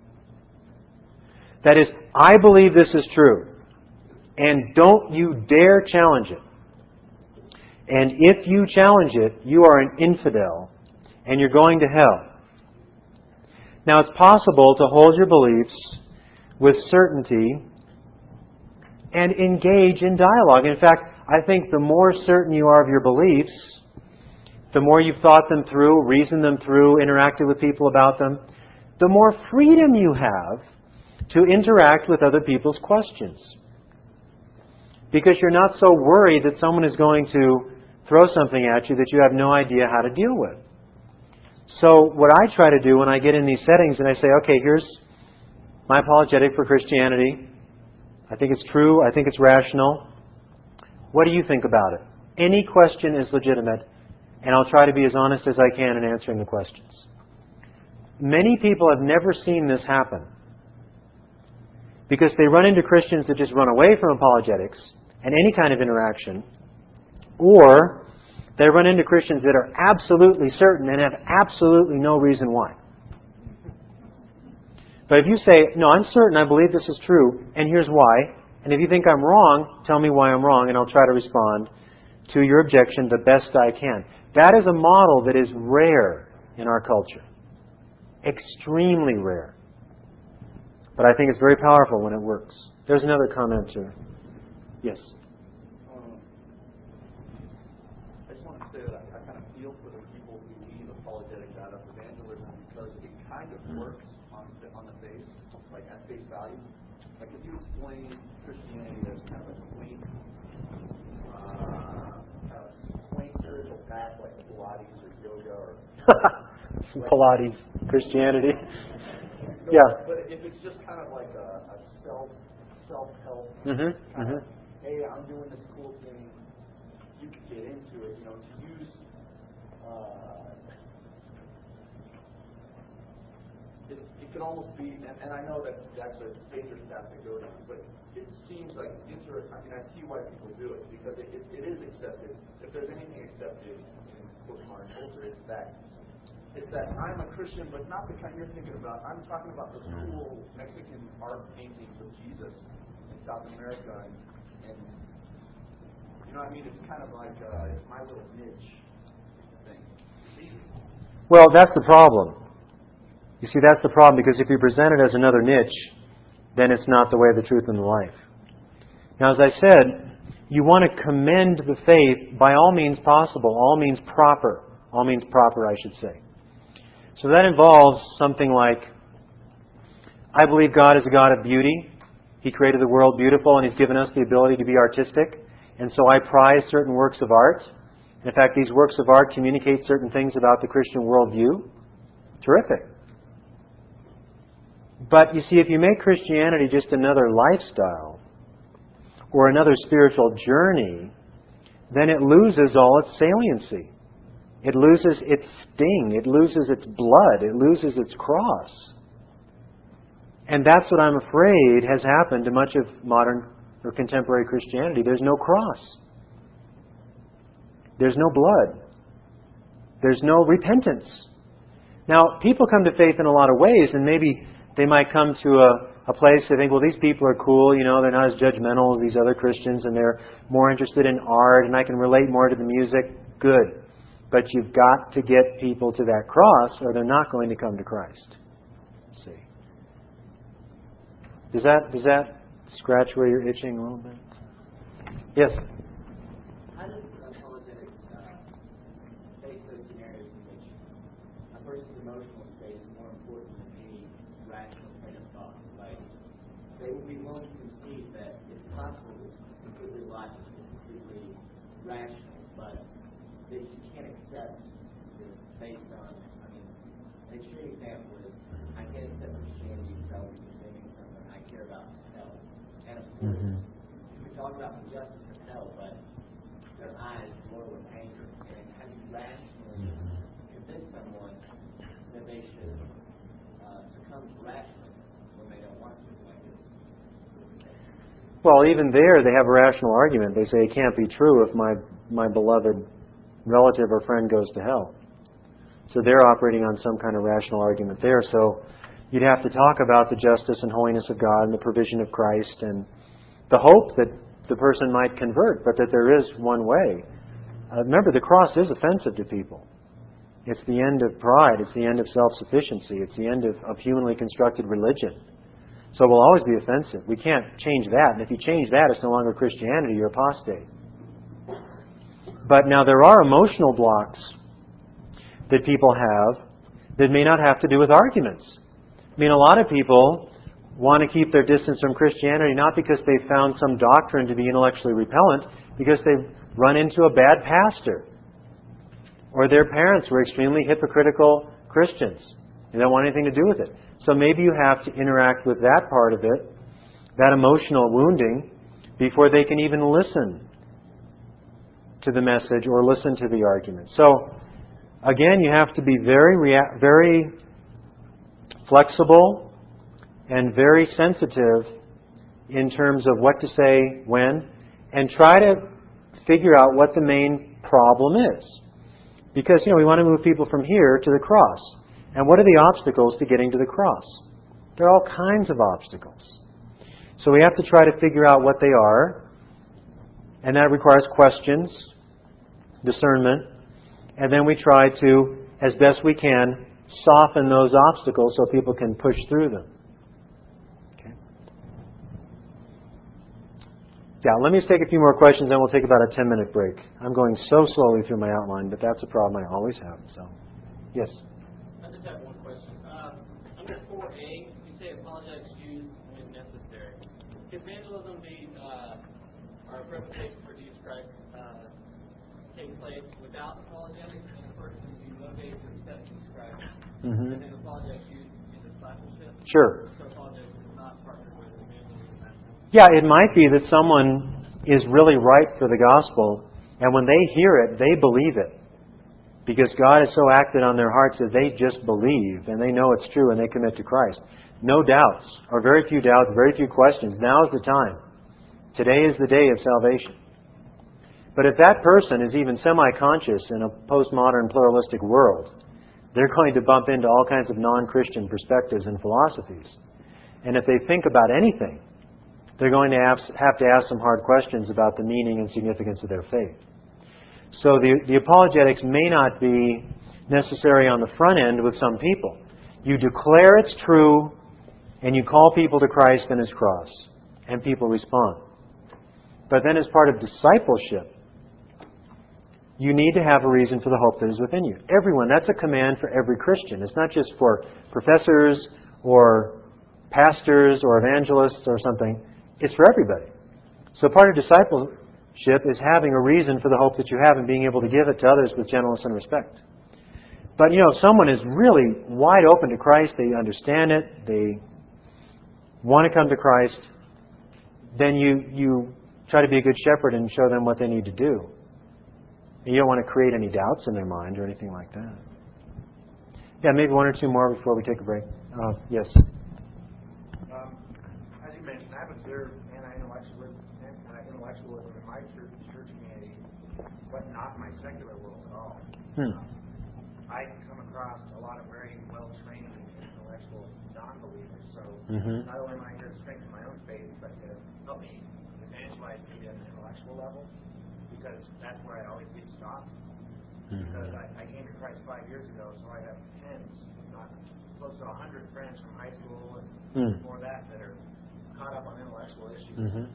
That is, I believe this is true, and don't you dare challenge it. And if you challenge it, you are an infidel, and you're going to hell. Now, it's possible to hold your beliefs with certainty and engage in dialogue. In fact, I think the more certain you are of your beliefs, the more you've thought them through, reasoned them through, interacted with people about them, the more freedom you have to interact with other people's questions. Because you're not so worried that someone is going to throw something at you that you have no idea how to deal with. So what I try to do when I get in these settings and I say, okay, here's my apologetic for Christianity. I think it's true. I think it's rational. What do you think about it? Any question is legitimate, and I'll try to be as honest as I can in answering the questions. Many people have never seen this happen because they run into Christians that just run away from apologetics and any kind of interaction, or they run into Christians that are absolutely certain and have absolutely no reason why. But if you say, no, I'm certain, I believe this is true, and here's why, and if you think I'm wrong, tell me why I'm wrong, and I'll try to respond to your objection the best I can. That is a model that is rare in our culture. Extremely rare. But I think it's very powerful when it works. There's another comment here. Yes? I just want to say that I kind of feel for the people who leave apologetics out of evangelism because it kind of works on the face, like at face value. Like if you explain Christianity as kind of a quaint spiritual path like Pilates or yoga or Pilates, Christianity. Yeah. But if it's just kind of like a self self-help. Mm-hmm. Hey, I'm doing this cool thing. You could get into it. To use. It can almost be, and I know that's a dangerous path to go down, but it seems like I see why people do it, because it is accepted. If there's anything accepted in postmodern culture, it's that I'm a Christian, but not the kind you're thinking about. I'm talking about those cool Mexican art paintings of Jesus in South America, and you know what I mean? It's kind of like it's my little niche thing. Well, that's the problem. You see, that's the problem, because if you present it as another niche, then it's not the way, the truth, and the life. Now, as I said, you want to commend the faith by all means possible, all means proper, I should say. So that involves something like, I believe God is a God of beauty. He created the world beautiful, and He's given us the ability to be artistic. And so I prize certain works of art. In fact, these works of art communicate certain things about the Christian worldview. Terrific. But you see, if you make Christianity just another lifestyle or another spiritual journey, then it loses all its saliency. It loses its sting. It loses its blood. It loses its cross. And that's what I'm afraid has happened to much of modern or contemporary Christianity. There's no cross. There's no blood. There's no repentance. Now, people come to faith in a lot of ways, and maybe they might come to a place they think, well, these people are cool, they're not as judgmental as these other Christians, and they're more interested in art, and I can relate more to the music. Good. But you've got to get people to that cross, or they're not going to come to Christ. See? Does that scratch where you're itching a little bit? Yes? How does apologetics face those scenarios in which a person's emotional state is more important than any rational train of thought? Like, they would be willing to concede that it's possible it's completely logical, completely rational, but that you can't accept this based on, an extreme example is, I can't accept Christianity because you're saying something I care about hell. And of course, we talk about the justice of hell, but their eyes glow with anger. And how do you rationally convince someone that they should succumb to rationalism when they don't want to? Well, even there, they have a rational argument. They say it can't be true if my beloved relative or friend goes to hell. So they're operating on some kind of rational argument there. So you'd have to talk about the justice and holiness of God and the provision of Christ and the hope that the person might convert, but that there is one way. Remember, the cross is offensive to people. It's the end of pride. It's the end of self-sufficiency. It's the end of humanly constructed religion. So it will always be offensive. We can't change that. And if you change that, it's no longer Christianity. You're apostate. But now there are emotional blocks that people have that may not have to do with arguments. A lot of people want to keep their distance from Christianity not because they've found some doctrine to be intellectually repellent, because they've run into a bad pastor, or their parents were extremely hypocritical Christians. They don't want anything to do with it. So maybe you have to interact with that part of it, that emotional wounding, before they can even listen to the message or listen to the argument. So, again, you have to be very flexible and very sensitive in terms of what to say when, and try to figure out what the main problem is. Because, we want to move people from here to the cross. And what are the obstacles to getting to the cross? There are all kinds of obstacles. So we have to try to figure out what they are, and that requires questions, discernment, and then we try to, as best we can, soften those obstacles so people can push through them. Okay. Yeah, let me just take a few more questions, then we'll take about a 10-minute break. I'm going so slowly through my outline, but that's a problem I always have. So, yes? I just have one question. Under 4A, you say apologetics used when necessary. Can evangelism be, or reputation for Jesus Christ, take place without apologetics, and a person be motivated to accept Jesus Christ, and then apologetics used in discipleship? Sure. So apologetics is not partnered with evangelism. Yeah, it might be that someone is really ripe for the gospel, and when they hear it, they believe it. Because God has so acted on their hearts that they just believe, and they know it's true, and they commit to Christ. No doubts, or very few doubts, very few questions. Now is the time. Today is the day of salvation. But if that person is even semi-conscious in a postmodern pluralistic world, they're going to bump into all kinds of non-Christian perspectives and philosophies. And if they think about anything, they're going to have to ask some hard questions about the meaning and significance of their faith. So the apologetics may not be necessary on the front end with some people. You declare it's true, and you call people to Christ and His cross, and people respond. But then as part of discipleship, you need to have a reason for the hope that is within you. Everyone, that's a command for every Christian. It's not just for professors or pastors or evangelists or something. It's for everybody. So part of discipleship is having a reason for the hope that you have and being able to give it to others with gentleness and respect. But, if someone is really wide open to Christ, they understand it, they want to come to Christ, then you try to be a good shepherd and show them what they need to do. And you don't want to create any doubts in their mind or anything like that. Yeah, maybe one or two more before we take a break. Yes. As you mentioned, I've observed anti-intellectualism in my church community, but not in my secular world at all. I come across a lot of very well-trained intellectual non-believers. So not only am I here to strengthen my own faith, but to help me evangelize maybe at an intellectual level, because that's where I always get stopped. Because I came to Christ 5 years ago, so I have tens, if not close to 100 friends from high school and before that are caught up on intellectual issues.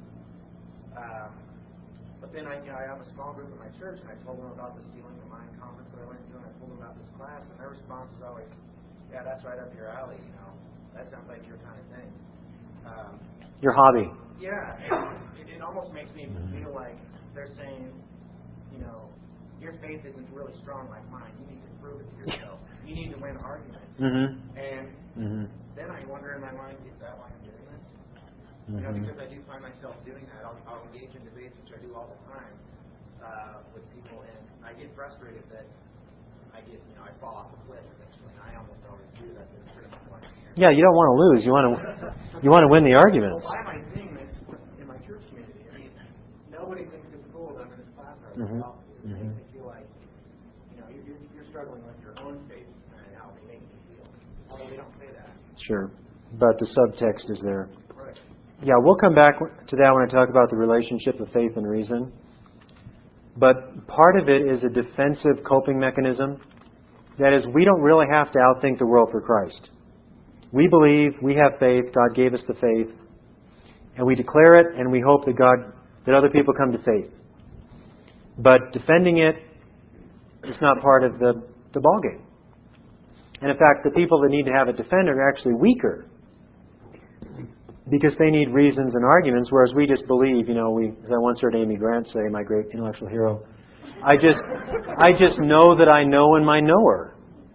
But then I have a small group in my church, and I told them about the Stealing the Mind conference that I went to, and I told them about this class, and their response is always, "Yeah, that's right up your alley. That sounds like your kind of thing." Your hobby. Yeah, it almost makes me feel like they're saying, your faith isn't really strong like mine. You need to prove it to yourself. You need to win arguments. And then I wonder in my mind, is that why I'm doing this? Because I do find myself doing that. I'll engage in debates, which I do all the time with people, and I get frustrated that I fall off the cliff eventually. And I almost always do that. That's pretty much why I'm here. Yeah, you don't want to lose. You want to win the arguments. Well, why am I seeing this in my church community? I mean, nobody thinks it's cool that I'm in this class right now. It makes me feel like, you're struggling with your own faith and how they make you feel. Although they don't say that. Sure. But the subtext is there. Right. Yeah, we'll come back to that when I talk about the relationship of faith and reason. But part of it is a defensive coping mechanism. That is, we don't really have to outthink the world for Christ. We believe, we have faith, God gave us the faith, and we declare it, and we hope that other people come to faith. But defending it is not part of the ballgame. And in fact, the people that need to have it defended are actually weaker, because they need reasons and arguments, whereas we just believe, as I once heard Amy Grant say, my great intellectual hero, I just know that I know in my knower.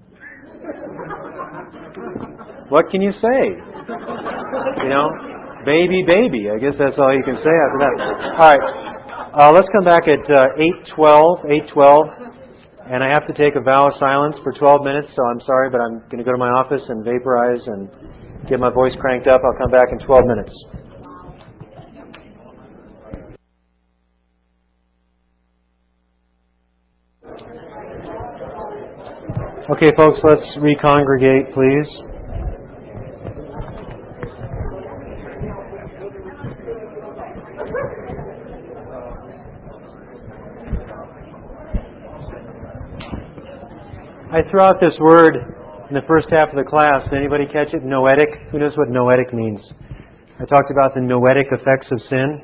What can you say? Baby. I guess that's all you can say after that. All right. Let's come back at 8:12, and I have to take a vow of silence for 12 minutes, so I'm sorry, but I'm going to go to my office and vaporize and get my voice cranked up. I'll come back in 12 minutes. Okay, folks, let's recongregate, please. I threw out this word in the first half of the class. Did anybody catch it? Noetic. Who knows what noetic means? I talked about the noetic effects of sin.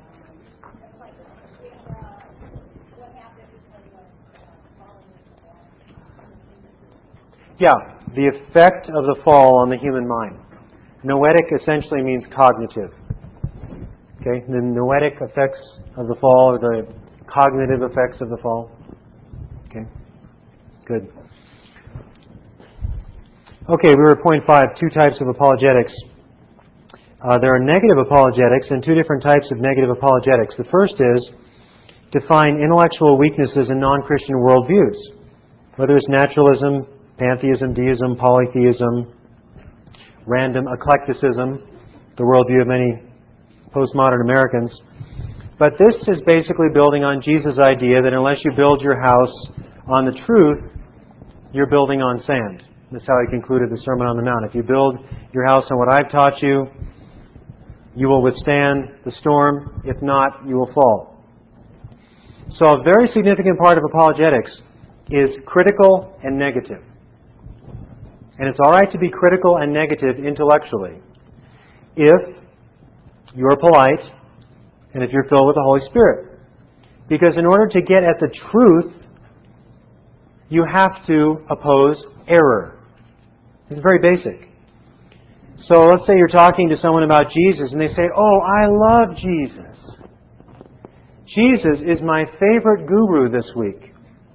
Yeah, the effect of the fall on the human mind. Noetic essentially means cognitive. Okay, the noetic effects of the fall, or the cognitive effects of the fall. Okay, good. Okay, we were at point 5, 2 types of apologetics. There are negative apologetics and two different types of negative apologetics. The first is to find intellectual weaknesses in non-Christian worldviews, whether it's naturalism, pantheism, deism, polytheism, random eclecticism, the worldview of many postmodern Americans. But this is basically building on Jesus' idea that unless you build your house on the truth, you're building on sand. That's how he concluded the Sermon on the Mount. If you build your house on what I've taught you, you will withstand the storm. If not, you will fall. So a very significant part of apologetics is critical and negative. And it's all right to be critical and negative intellectually if you're polite and if you're filled with the Holy Spirit. Because in order to get at the truth, you have to oppose error. It's very basic. So let's say you're talking to someone about Jesus and they say, "Oh, I love Jesus. Jesus is my favorite guru this week."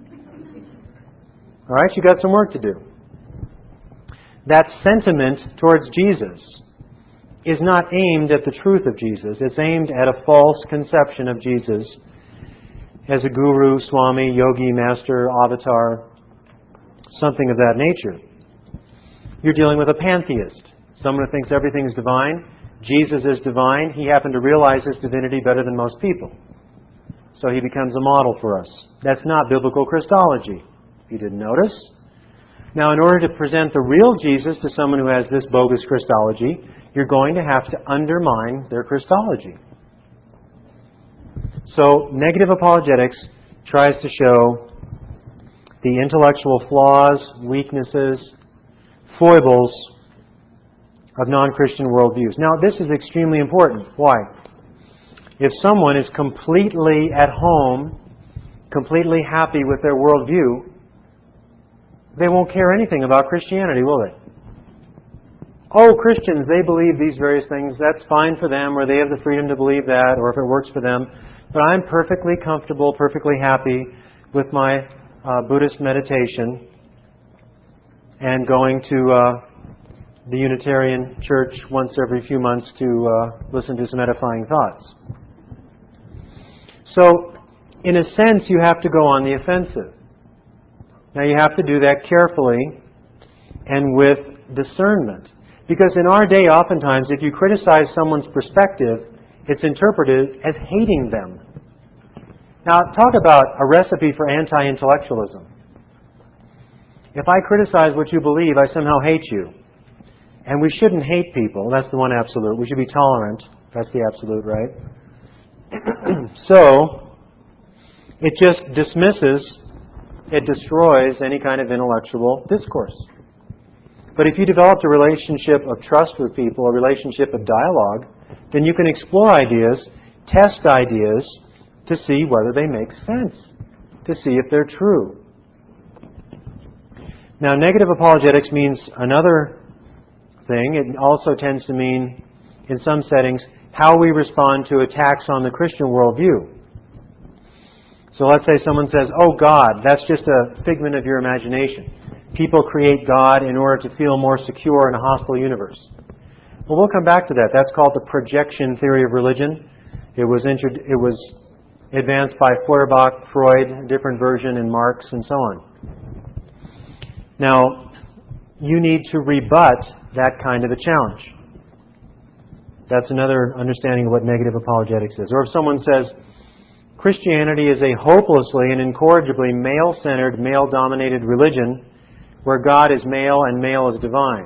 All right, you got some work to do. That sentiment towards Jesus is not aimed at the truth of Jesus. It's aimed at a false conception of Jesus as a guru, swami, yogi, master, avatar, something of that nature. You're dealing with a pantheist, someone who thinks everything is divine. Jesus is divine. He happened to realize his divinity better than most people. So he becomes a model for us. That's not biblical Christology, if you didn't notice. Now, in order to present the real Jesus to someone who has this bogus Christology, you're going to have to undermine their Christology. So, negative apologetics tries to show the intellectual flaws, weaknesses, foibles of non-Christian worldviews. Now, this is extremely important. Why? If someone is completely at home, completely happy with their worldview, they won't care anything about Christianity, will they? Oh, Christians, they believe these various things. That's fine for them, or they have the freedom to believe that, or if it works for them. But I'm perfectly comfortable, perfectly happy with my Buddhist meditation and going to the Unitarian Church once every few months to listen to some edifying thoughts. So, in a sense, you have to go on the offensive. Now, you have to do that carefully and with discernment. Because in our day, oftentimes, if you criticize someone's perspective, it's interpreted as hating them. Now, talk about a recipe for anti-intellectualism. If I criticize what you believe, I somehow hate you. And we shouldn't hate people. That's the one absolute. We should be tolerant. That's the absolute, right? So, it just dismisses, it destroys any kind of intellectual discourse. But if you developed a relationship of trust with people, a relationship of dialogue, then you can explore ideas, test ideas, to see whether they make sense, to see if they're true. Now, negative apologetics means another thing. It also tends to mean, in some settings, how we respond to attacks on the Christian worldview. So let's say someone says, "Oh, God, that's just a figment of your imagination. People create God in order to feel more secure in a hostile universe." Well, we'll come back to that. That's called the projection theory of religion. It was advanced by Feuerbach, Freud, a different version in Marx, and so on. Now, you need to rebut that kind of a challenge. That's another understanding of what negative apologetics is. Or if someone says, Christianity is a hopelessly and incorrigibly male-centered, male-dominated religion where God is male and male is divine.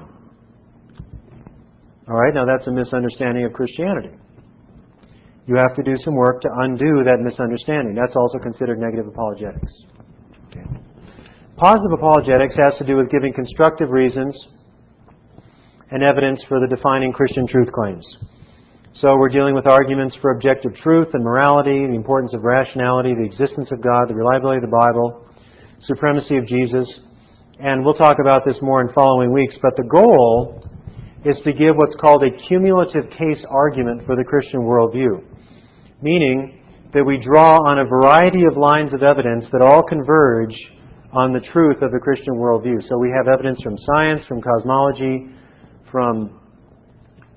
All right, now that's a misunderstanding of Christianity. You have to do some work to undo that misunderstanding. That's also considered negative apologetics. Okay. Positive apologetics has to do with giving constructive reasons and evidence for the defining Christian truth claims. So we're dealing with arguments for objective truth and morality, the importance of rationality, the existence of God, the reliability of the Bible, supremacy of Jesus. And we'll talk about this more in following weeks. But the goal is to give what's called a cumulative case argument for the Christian worldview. Meaning that we draw on a variety of lines of evidence that all converge on the truth of the Christian worldview. So we have evidence from science, from cosmology, from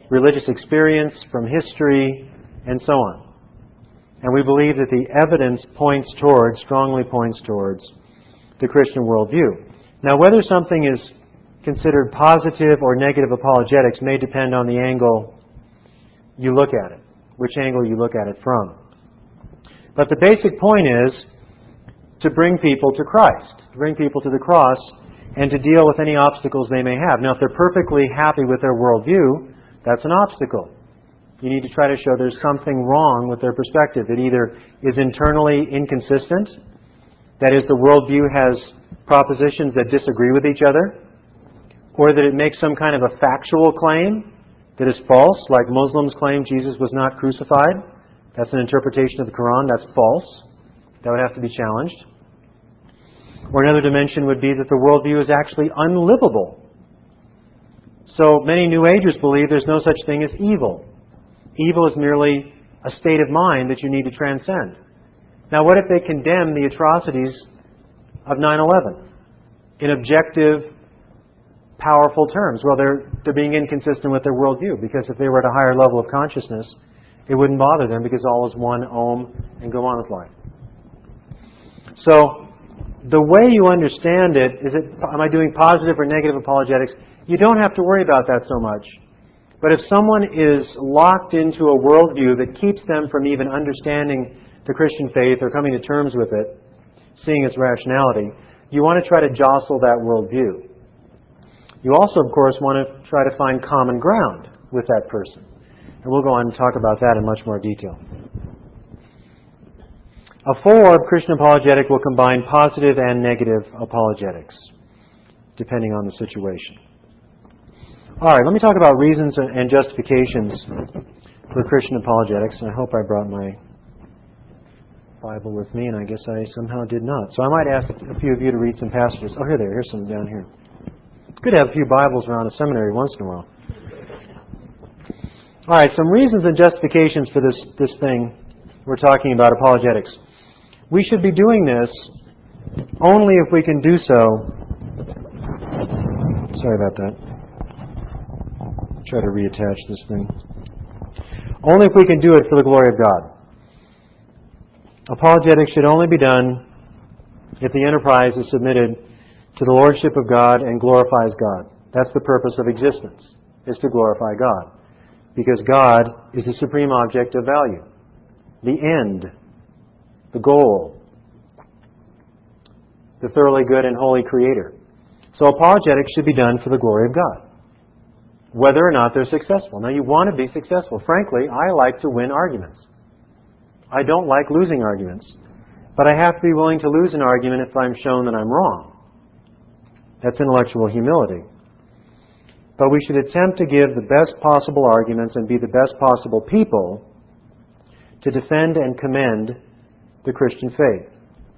religious experience, from history, and so on. And we believe that the evidence strongly points towards the Christian worldview. Now, whether something is considered positive or negative apologetics may depend on the angle you look at it, which angle you look at it from. But the basic point is to bring people to Christ, to bring people to the cross, and to deal with any obstacles they may have. Now, if they're perfectly happy with their worldview, that's an obstacle. You need to try to show there's something wrong with their perspective. It either is internally inconsistent, that is, the worldview has propositions that disagree with each other, or that it makes some kind of a factual claim that is false, like Muslims claim Jesus was not crucified. That's an interpretation of the Quran. That's false. That would have to be challenged. Or another dimension would be that the worldview is actually unlivable. So many New Agers believe there's no such thing as evil. Evil is merely a state of mind that you need to transcend. Now, what if they condemn the atrocities of 9/11 in objective, powerful terms? Well, they're being inconsistent with their worldview, because if they were at a higher level of consciousness, it wouldn't bother them, because all is one, Om, and go on with life. So, the way you understand it, am I doing positive or negative apologetics? You don't have to worry about that so much. But if someone is locked into a worldview that keeps them from even understanding the Christian faith or coming to terms with it, seeing its rationality, you want to try to jostle that worldview. You also, of course, want to try to find common ground with that person. And we'll go on and talk about that in much more detail. A full-orb Christian apologetic will combine positive and negative apologetics, depending on the situation. All right, let me talk about reasons and justifications for Christian apologetics. And I hope I brought my Bible with me, and I guess I somehow did not. So I might ask a few of you to read some passages. Oh, here's some down here. It's good to have a few Bibles around a seminary once in a while. All right, some reasons and justifications for this thing we're talking about, apologetics. We should be doing this only if we can do so. Sorry about that. Try to reattach this thing. Only if we can do it for the glory of God. Apologetics should only be done if the enterprise is submitted to the lordship of God and glorifies God. That's the purpose of existence, is to glorify God. Because God is the supreme object of value. The end. The goal. The thoroughly good and holy Creator. So apologetics should be done for the glory of God, whether or not they're successful. Now, you want to be successful. Frankly, I like to win arguments. I don't like losing arguments. But I have to be willing to lose an argument if I'm shown that I'm wrong. That's intellectual humility. But we should attempt to give the best possible arguments and be the best possible people to defend and commend the Christian faith.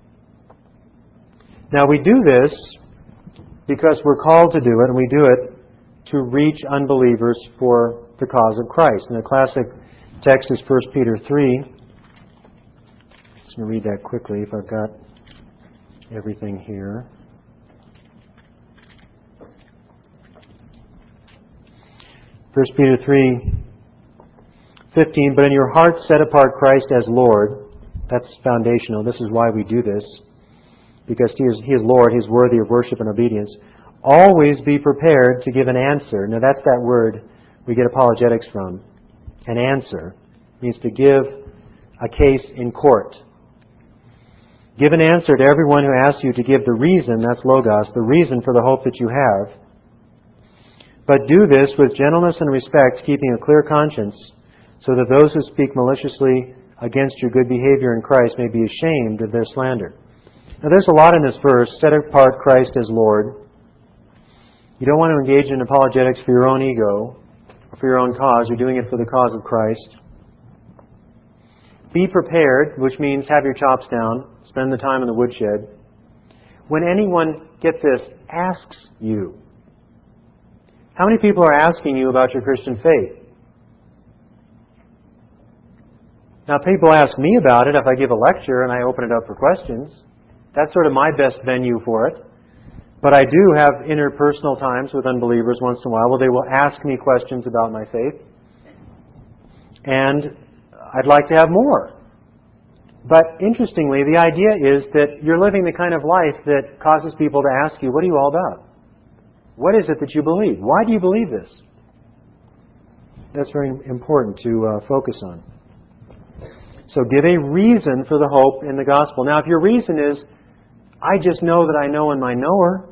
Now, we do this because we're called to do it, and we do it to reach unbelievers for the cause of Christ. And the classic text is 1 Peter 3. Just going to read that quickly if I've got everything here. 1 Peter 3:15, but in your hearts set apart Christ as Lord. That's foundational. This is why we do this. Because He is Lord, He is worthy of worship and obedience. Always be prepared to give an answer. Now that's that word we get apologetics from. An answer means to give a case in court. Give an answer to everyone who asks you to give the reason, that's logos, the reason for the hope that you have. But do this with gentleness and respect, keeping a clear conscience, so that those who speak maliciously against your good behavior in Christ may be ashamed of their slander. Now there's a lot in this verse. Set apart Christ as Lord. You don't want to engage in apologetics for your own ego or for your own cause. You're doing it for the cause of Christ. Be prepared, which means have your chops down. Spend the time in the woodshed. When anyone, get this, asks you. How many people are asking you about your Christian faith? Now, people ask me about it if I give a lecture and I open it up for questions. That's sort of my best venue for it. But I do have interpersonal times with unbelievers once in a while where they will ask me questions about my faith. and I'd like to have more. But interestingly, the idea is that you're living the kind of life that causes people to ask you, what are you all about? What is it that you believe? Why do you believe this? That's very important to focus on. So give a reason for the hope in the gospel. Now, if your reason is, I just know that I know in my knower,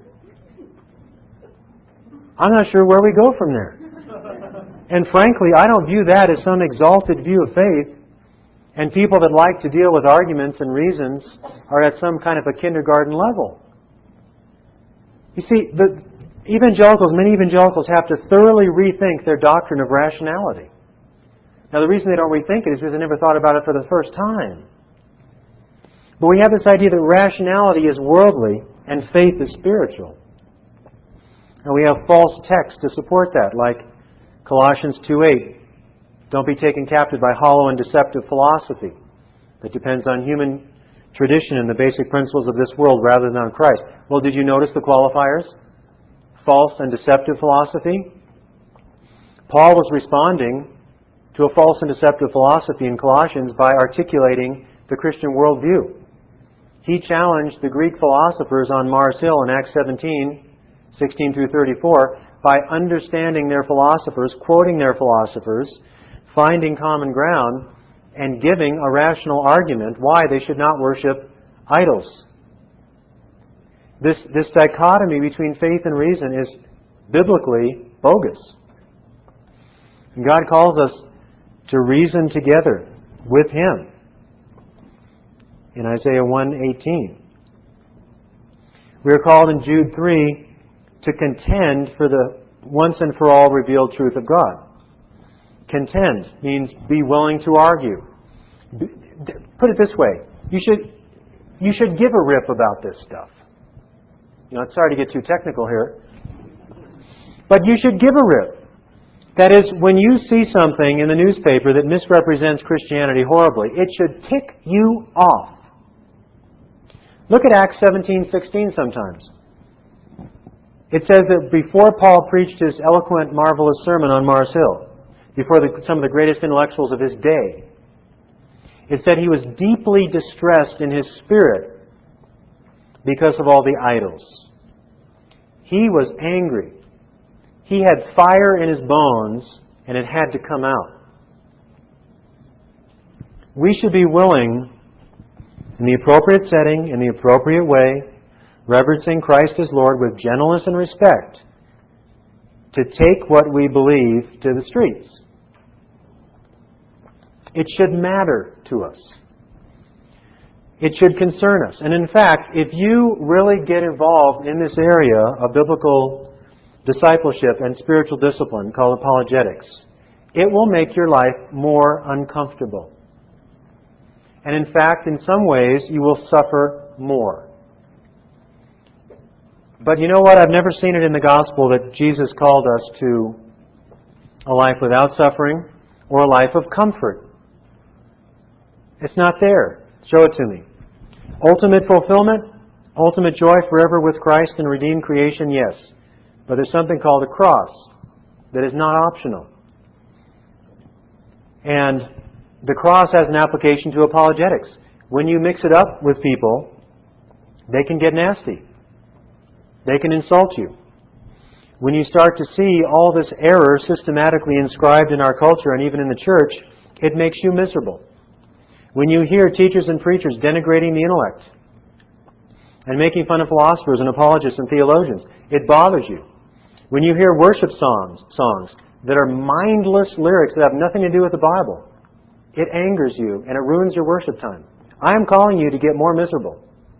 I'm not sure where we go from there. And frankly, I don't view that as some exalted view of faith. And people that like to deal with arguments and reasons are at some kind of a kindergarten level. You see, many evangelicals have to thoroughly rethink their doctrine of rationality. Now, the reason they don't rethink it is because they never thought about it for the first time. But we have this idea that rationality is worldly and faith is spiritual. And we have false texts to support that, like Colossians 2:8. Don't be taken captive by hollow and deceptive philosophy that depends on human tradition and the basic principles of this world rather than on Christ. Well, did you notice the qualifiers? False and deceptive philosophy? Paul was responding to a false and deceptive philosophy in Colossians by articulating the Christian worldview. He challenged the Greek philosophers on Mars Hill in Acts 17:16 through 34, by understanding their philosophers, quoting their philosophers, finding common ground, and giving a rational argument why they should not worship idols. This dichotomy between faith and reason is biblically bogus. And God calls us to reason together with Him in Isaiah 1:18. We are called in Jude 3 to contend for the once and for all revealed truth of God. Contend means be willing to argue. Put it this way, you should give a rip about this stuff. I'm sorry to get too technical here, but you should give a rip. That is, when you see something in the newspaper that misrepresents Christianity horribly, it should tick you off. Look at Acts 17:16 sometimes. It says that before Paul preached his eloquent, marvelous sermon on Mars Hill, before some of the greatest intellectuals of his day, it said he was deeply distressed in his spirit because of all the idols. He was angry. He had fire in his bones, and it had to come out. We should be willing, in the appropriate setting, in the appropriate way, reverencing Christ as Lord with gentleness and respect, to take what we believe to the streets. It should matter to us. It should concern us. And in fact, if you really get involved in this area of biblical discipleship and spiritual discipline called apologetics, it will make your life more uncomfortable. And in fact, in some ways, you will suffer more. But you know what? I've never seen it in the gospel that Jesus called us to a life without suffering or a life of comfort. It's not there. Show it to me. Ultimate fulfillment, ultimate joy forever with Christ and redeemed creation, yes. But there's something called a cross that is not optional. And the cross has an application to apologetics. When you mix it up with people, they can get nasty. They can insult you. When you start to see all this error systematically inscribed in our culture and even in the church, it makes you miserable. When you hear teachers and preachers denigrating the intellect and making fun of philosophers and apologists and theologians, it bothers you. When you hear worship songs that are mindless lyrics that have nothing to do with the Bible, it angers you and it ruins your worship time. I am calling you to get more miserable.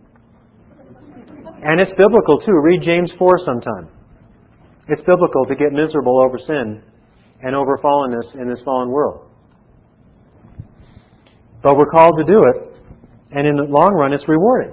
And it's biblical too. Read James 4 sometime. It's biblical to get miserable over sin and over fallenness in this fallen world. But we're called to do it, and in the long run, it's rewarding.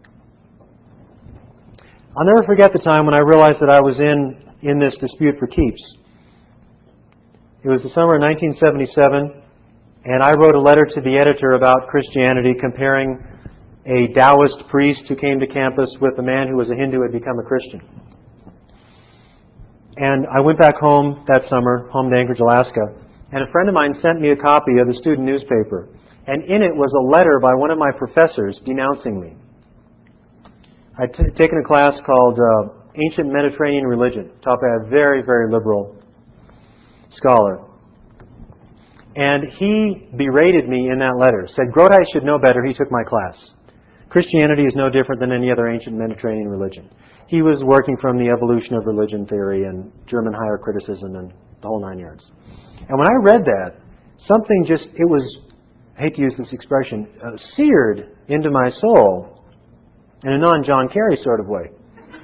I'll never forget the time when I realized that I was in this dispute for keeps. It was the summer of 1977, and I wrote a letter to the editor about Christianity, comparing a Taoist priest who came to campus with a man who was a Hindu who had become a Christian. And I went back home that summer, home to Anchorage, Alaska, And a friend of mine sent me a copy of the student newspaper. And in it was a letter by one of my professors denouncing me. I'd taken a class called Ancient Mediterranean Religion, taught by a very, very liberal scholar. And he berated me in that letter, said, Grodi should know better, he took my class. Christianity is no different than any other ancient Mediterranean religion. He was working from the evolution of religion theory and German higher criticism and the whole 9 yards. And when I read that, something just, it was, I hate to use this expression, seared into my soul in a non-John Kerry sort of way.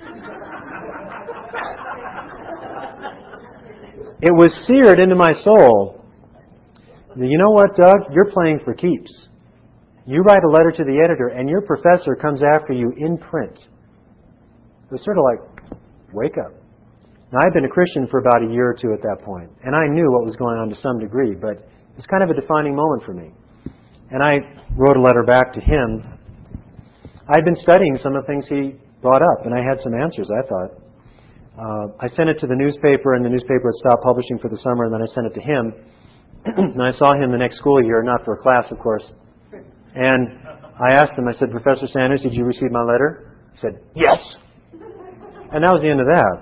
It was seared into my soul. You know what, Doug? You're playing for keeps. You write a letter to the editor and your professor comes after you in print. It was sort of like, wake up. Now, I'd been a Christian for about a year or two at that point, and I knew what was going on to some degree, but it's kind of a defining moment for me. And I wrote a letter back to him. I'd been studying some of the things he brought up, and I had some answers, I thought. I sent it to the newspaper, and the newspaper had stopped publishing for the summer, and then I sent it to him. And I saw him the next school year, not for a class, of course. And I asked him, I said, Professor Sanders, did you receive my letter? He said, yes. And that was the end of that.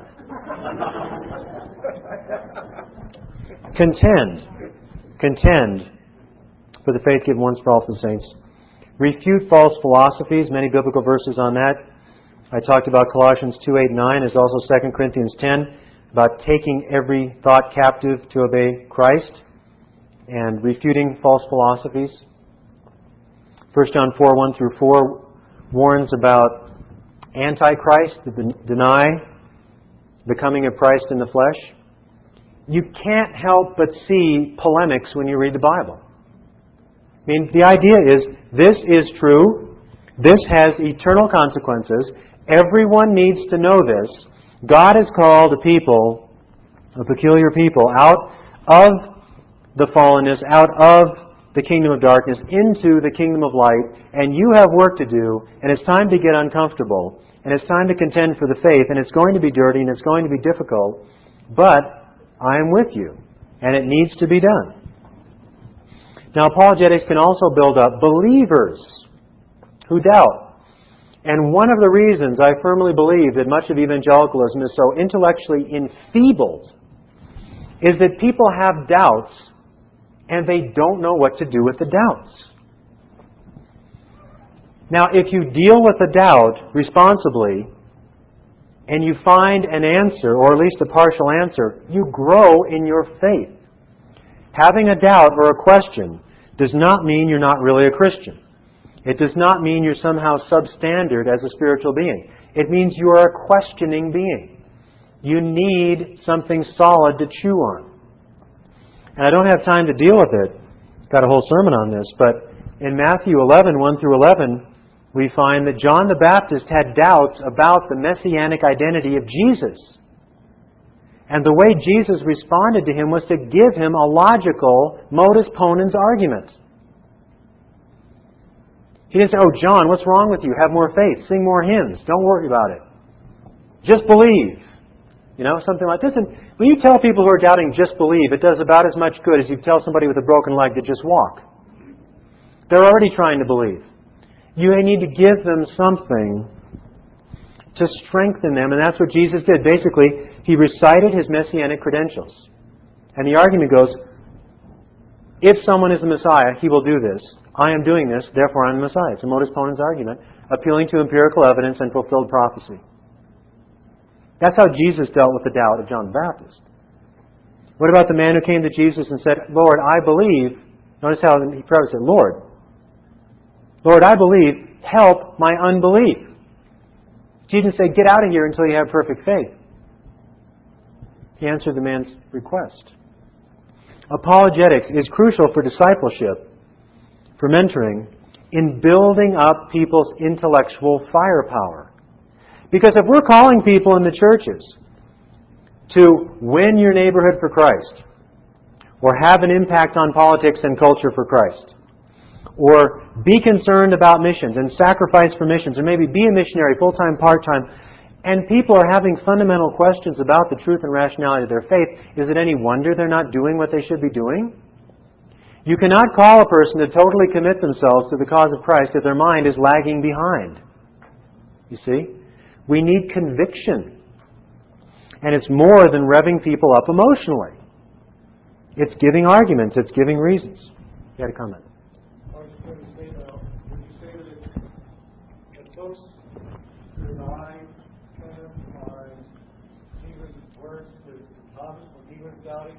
Contend for the faith given once for all for the saints. Refute false philosophies, many biblical verses on that. I talked about Colossians 2:8-9. There's also 2 Corinthians 10 about taking every thought captive to obey Christ and refuting false philosophies. 1 John 4:1-4 warns about Antichrist, deny the coming of Christ in the flesh. You can't help but see polemics when you read the Bible. I mean, the idea is, this is true. This has eternal consequences. Everyone needs to know this. God has called a people, a peculiar people, out of the fallenness, out of the kingdom of darkness, into the kingdom of light. And you have work to do, and it's time to get uncomfortable. And it's time to contend for the faith, and it's going to be dirty, and it's going to be difficult. But I am with you, and it needs to be done. Now, apologetics can also build up believers who doubt. And one of the reasons I firmly believe that much of evangelicalism is so intellectually enfeebled is that people have doubts and they don't know what to do with the doubts. Now, if you deal with a doubt responsibly and you find an answer, or at least a partial answer, you grow in your faith. Having a doubt or a question does not mean you're not really a Christian. It does not mean you're somehow substandard as a spiritual being. It means you are a questioning being. You need something solid to chew on. And I don't have time to deal with it. I've got a whole sermon on this, but in Matthew 11:1-11, we find that John the Baptist had doubts about the messianic identity of Jesus. And the way Jesus responded to him was to give him a logical modus ponens argument. He didn't say, oh, John, what's wrong with you? Have more faith. Sing more hymns. Don't worry about it. Just believe. You know, something like this. And when you tell people who are doubting, just believe, it does about as much good as you tell somebody with a broken leg to just walk. They're already trying to believe. You need to give them something to strengthen them, and that's what Jesus did. Basically, He recited His messianic credentials. And the argument goes, if someone is the Messiah, He will do this. I am doing this, therefore I am the Messiah. It's a modus ponens argument, appealing to empirical evidence and fulfilled prophecy. That's how Jesus dealt with the doubt of John the Baptist. What about the man who came to Jesus and said, Lord, I believe. Notice how he probably said, Lord, I believe, help my unbelief. Jesus said, get out of here until you have perfect faith. He answered the man's request. Apologetics is crucial for discipleship, for mentoring, in building up people's intellectual firepower. Because if we're calling people in the churches to win your neighborhood for Christ, or have an impact on politics and culture for Christ, or be concerned about missions and sacrifice for missions, or maybe be a missionary full-time, part-time, and people are having fundamental questions about the truth and rationality of their faith, is it any wonder they're not doing what they should be doing? You cannot call a person to totally commit themselves to the cause of Christ if their mind is lagging behind. You see? We need conviction. And it's more than revving people up emotionally. It's giving arguments. It's giving reasons. You had a comment? I was going to say, would you say that folks deny Jesus' words to Thomas when he was doubting?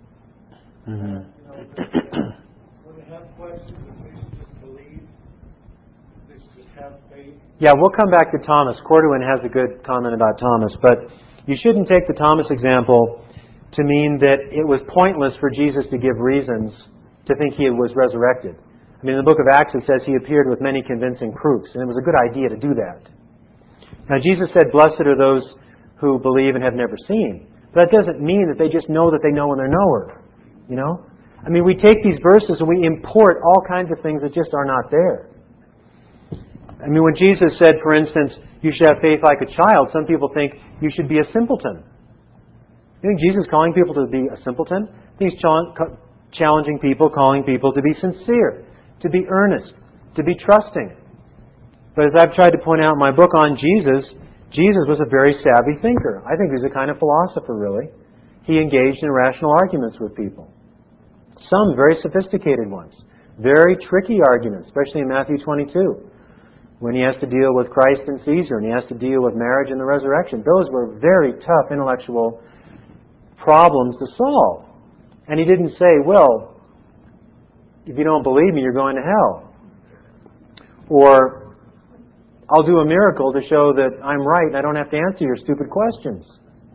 When they have questions, they should just believe. They should just have faith. Yeah, we'll come back to Thomas. Corduan has a good comment about Thomas, but you shouldn't take the Thomas example to mean that it was pointless for Jesus to give reasons to think He was resurrected. I mean, in the book of Acts it says He appeared with many convincing proofs, and it was a good idea to do that. Now, Jesus said, "Blessed are those who believe and have never seen." But that doesn't mean that they just know that they know when they're knower. You know? I mean, we take these verses and we import all kinds of things that just are not there. I mean, when Jesus said, for instance, you should have faith like a child, some people think you should be a simpleton. You think Jesus is calling people to be a simpleton? He's challenging people, calling people to be sincere, to be earnest, to be trusting. But as I've tried to point out in my book on Jesus, Jesus was a very savvy thinker. I think he was a kind of philosopher, really. He engaged in rational arguments with people. Some very sophisticated ones. Very tricky arguments, especially in Matthew 22, when he has to deal with Christ and Caesar, and he has to deal with marriage and the resurrection. Those were very tough intellectual problems to solve. And he didn't say, well, if you don't believe me, you're going to hell. Or, I'll do a miracle to show that I'm right and I don't have to answer your stupid questions.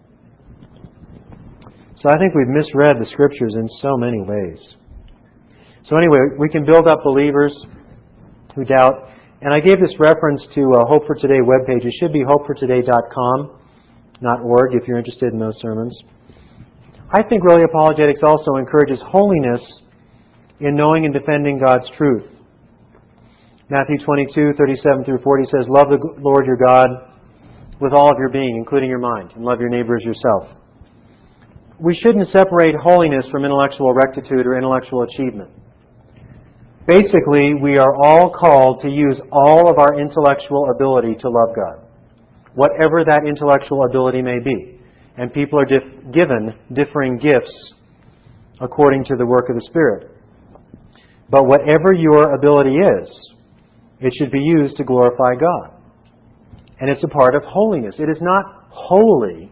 So I think we've misread the Scriptures in so many ways. So anyway, we can build up believers who doubt. And I gave this reference to a Hope for Today webpage. It should be hopefortoday.com, not .org, if you're interested in those sermons. I think really apologetics also encourages holiness in knowing and defending God's truth. Matthew 22, 37 through 40 says, "Love the Lord your God with all of your being, including your mind, and love your neighbor as yourself." We shouldn't separate holiness from intellectual rectitude or intellectual achievement. Basically, we are all called to use all of our intellectual ability to love God, whatever that intellectual ability may be. And people are given differing gifts according to the work of the Spirit. But whatever your ability is, it should be used to glorify God. And it's a part of holiness. It is not holy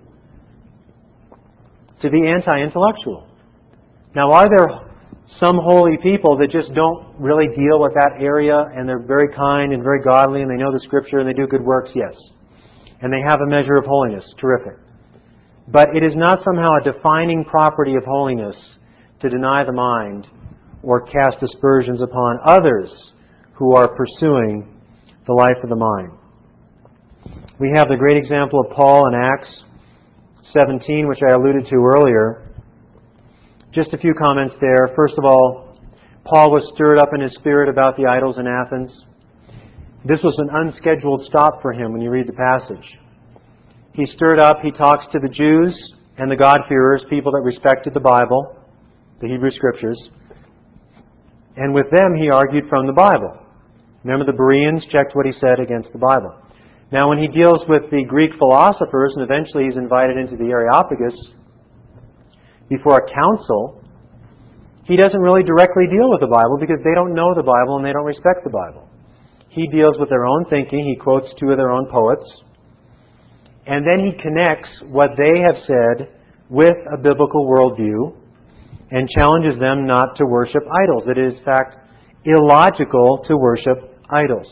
to be anti-intellectual. Now, are there some holy people that just don't really deal with that area, and they're very kind and very godly, and they know the Scripture and they do good works? Yes. And they have a measure of holiness. Terrific. But it is not somehow a defining property of holiness to deny the mind or cast aspersions upon others who are pursuing the life of the mind. We have the great example of Paul in Acts 17, which I alluded to earlier. Just a few comments there. First of all, Paul was stirred up in his spirit about the idols in Athens. This was an unscheduled stop for him when you read the passage. He's stirred up. He talks to the Jews and the God-fearers, people that respected the Bible, the Hebrew Scriptures. And with them, he argued from the Bible. Remember, the Bereans checked what he said against the Bible. Now, when he deals with the Greek philosophers, and eventually he's invited into the Areopagus before a council, he doesn't really directly deal with the Bible because they don't know the Bible and they don't respect the Bible. He deals with their own thinking. He quotes two of their own poets. And then he connects what they have said with a biblical worldview and challenges them not to worship idols. It is, in fact, illogical to worship idols.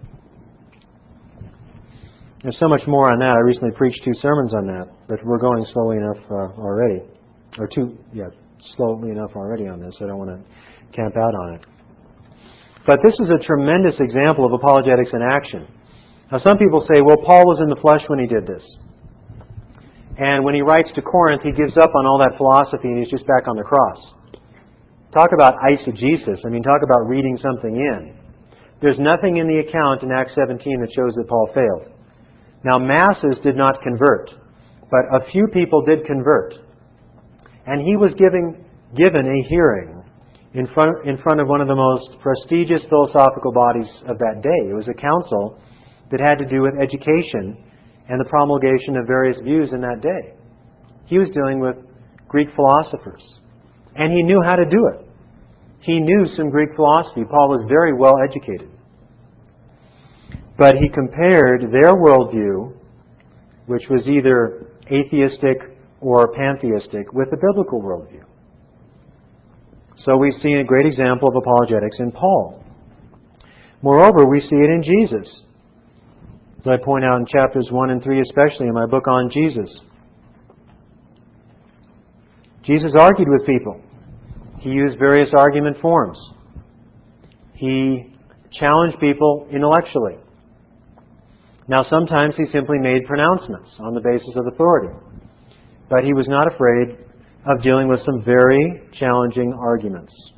There's so much more on that. I recently preached 2 sermons on that, but we're going slowly enough already. Slowly enough already on this. I don't want to camp out on it. But this is a tremendous example of apologetics in action. Now, some people say, well, Paul was in the flesh when he did this. And when he writes to Corinth, he gives up on all that philosophy and he's just back on the cross. Talk about eisegesis. I mean, talk about reading something in. There's nothing in the account in Acts 17 that shows that Paul failed. Now, masses did not convert, but a few people did convert. And he was given a hearing in front of one of the most prestigious philosophical bodies of that day. It was a council that had to do with education and the promulgation of various views in that day. He was dealing with Greek philosophers, and he knew how to do it. He knew some Greek philosophy. Paul was very well educated. But he compared their worldview, which was either atheistic or pantheistic, with the biblical worldview. So we've seen a great example of apologetics in Paul. Moreover, we see it in Jesus. As I point out in chapters 1 and 3, especially in my book on Jesus. Jesus argued with people. He used various argument forms. He challenged people intellectually. Now, sometimes he simply made pronouncements on the basis of authority. But he was not afraid of dealing with some very challenging arguments.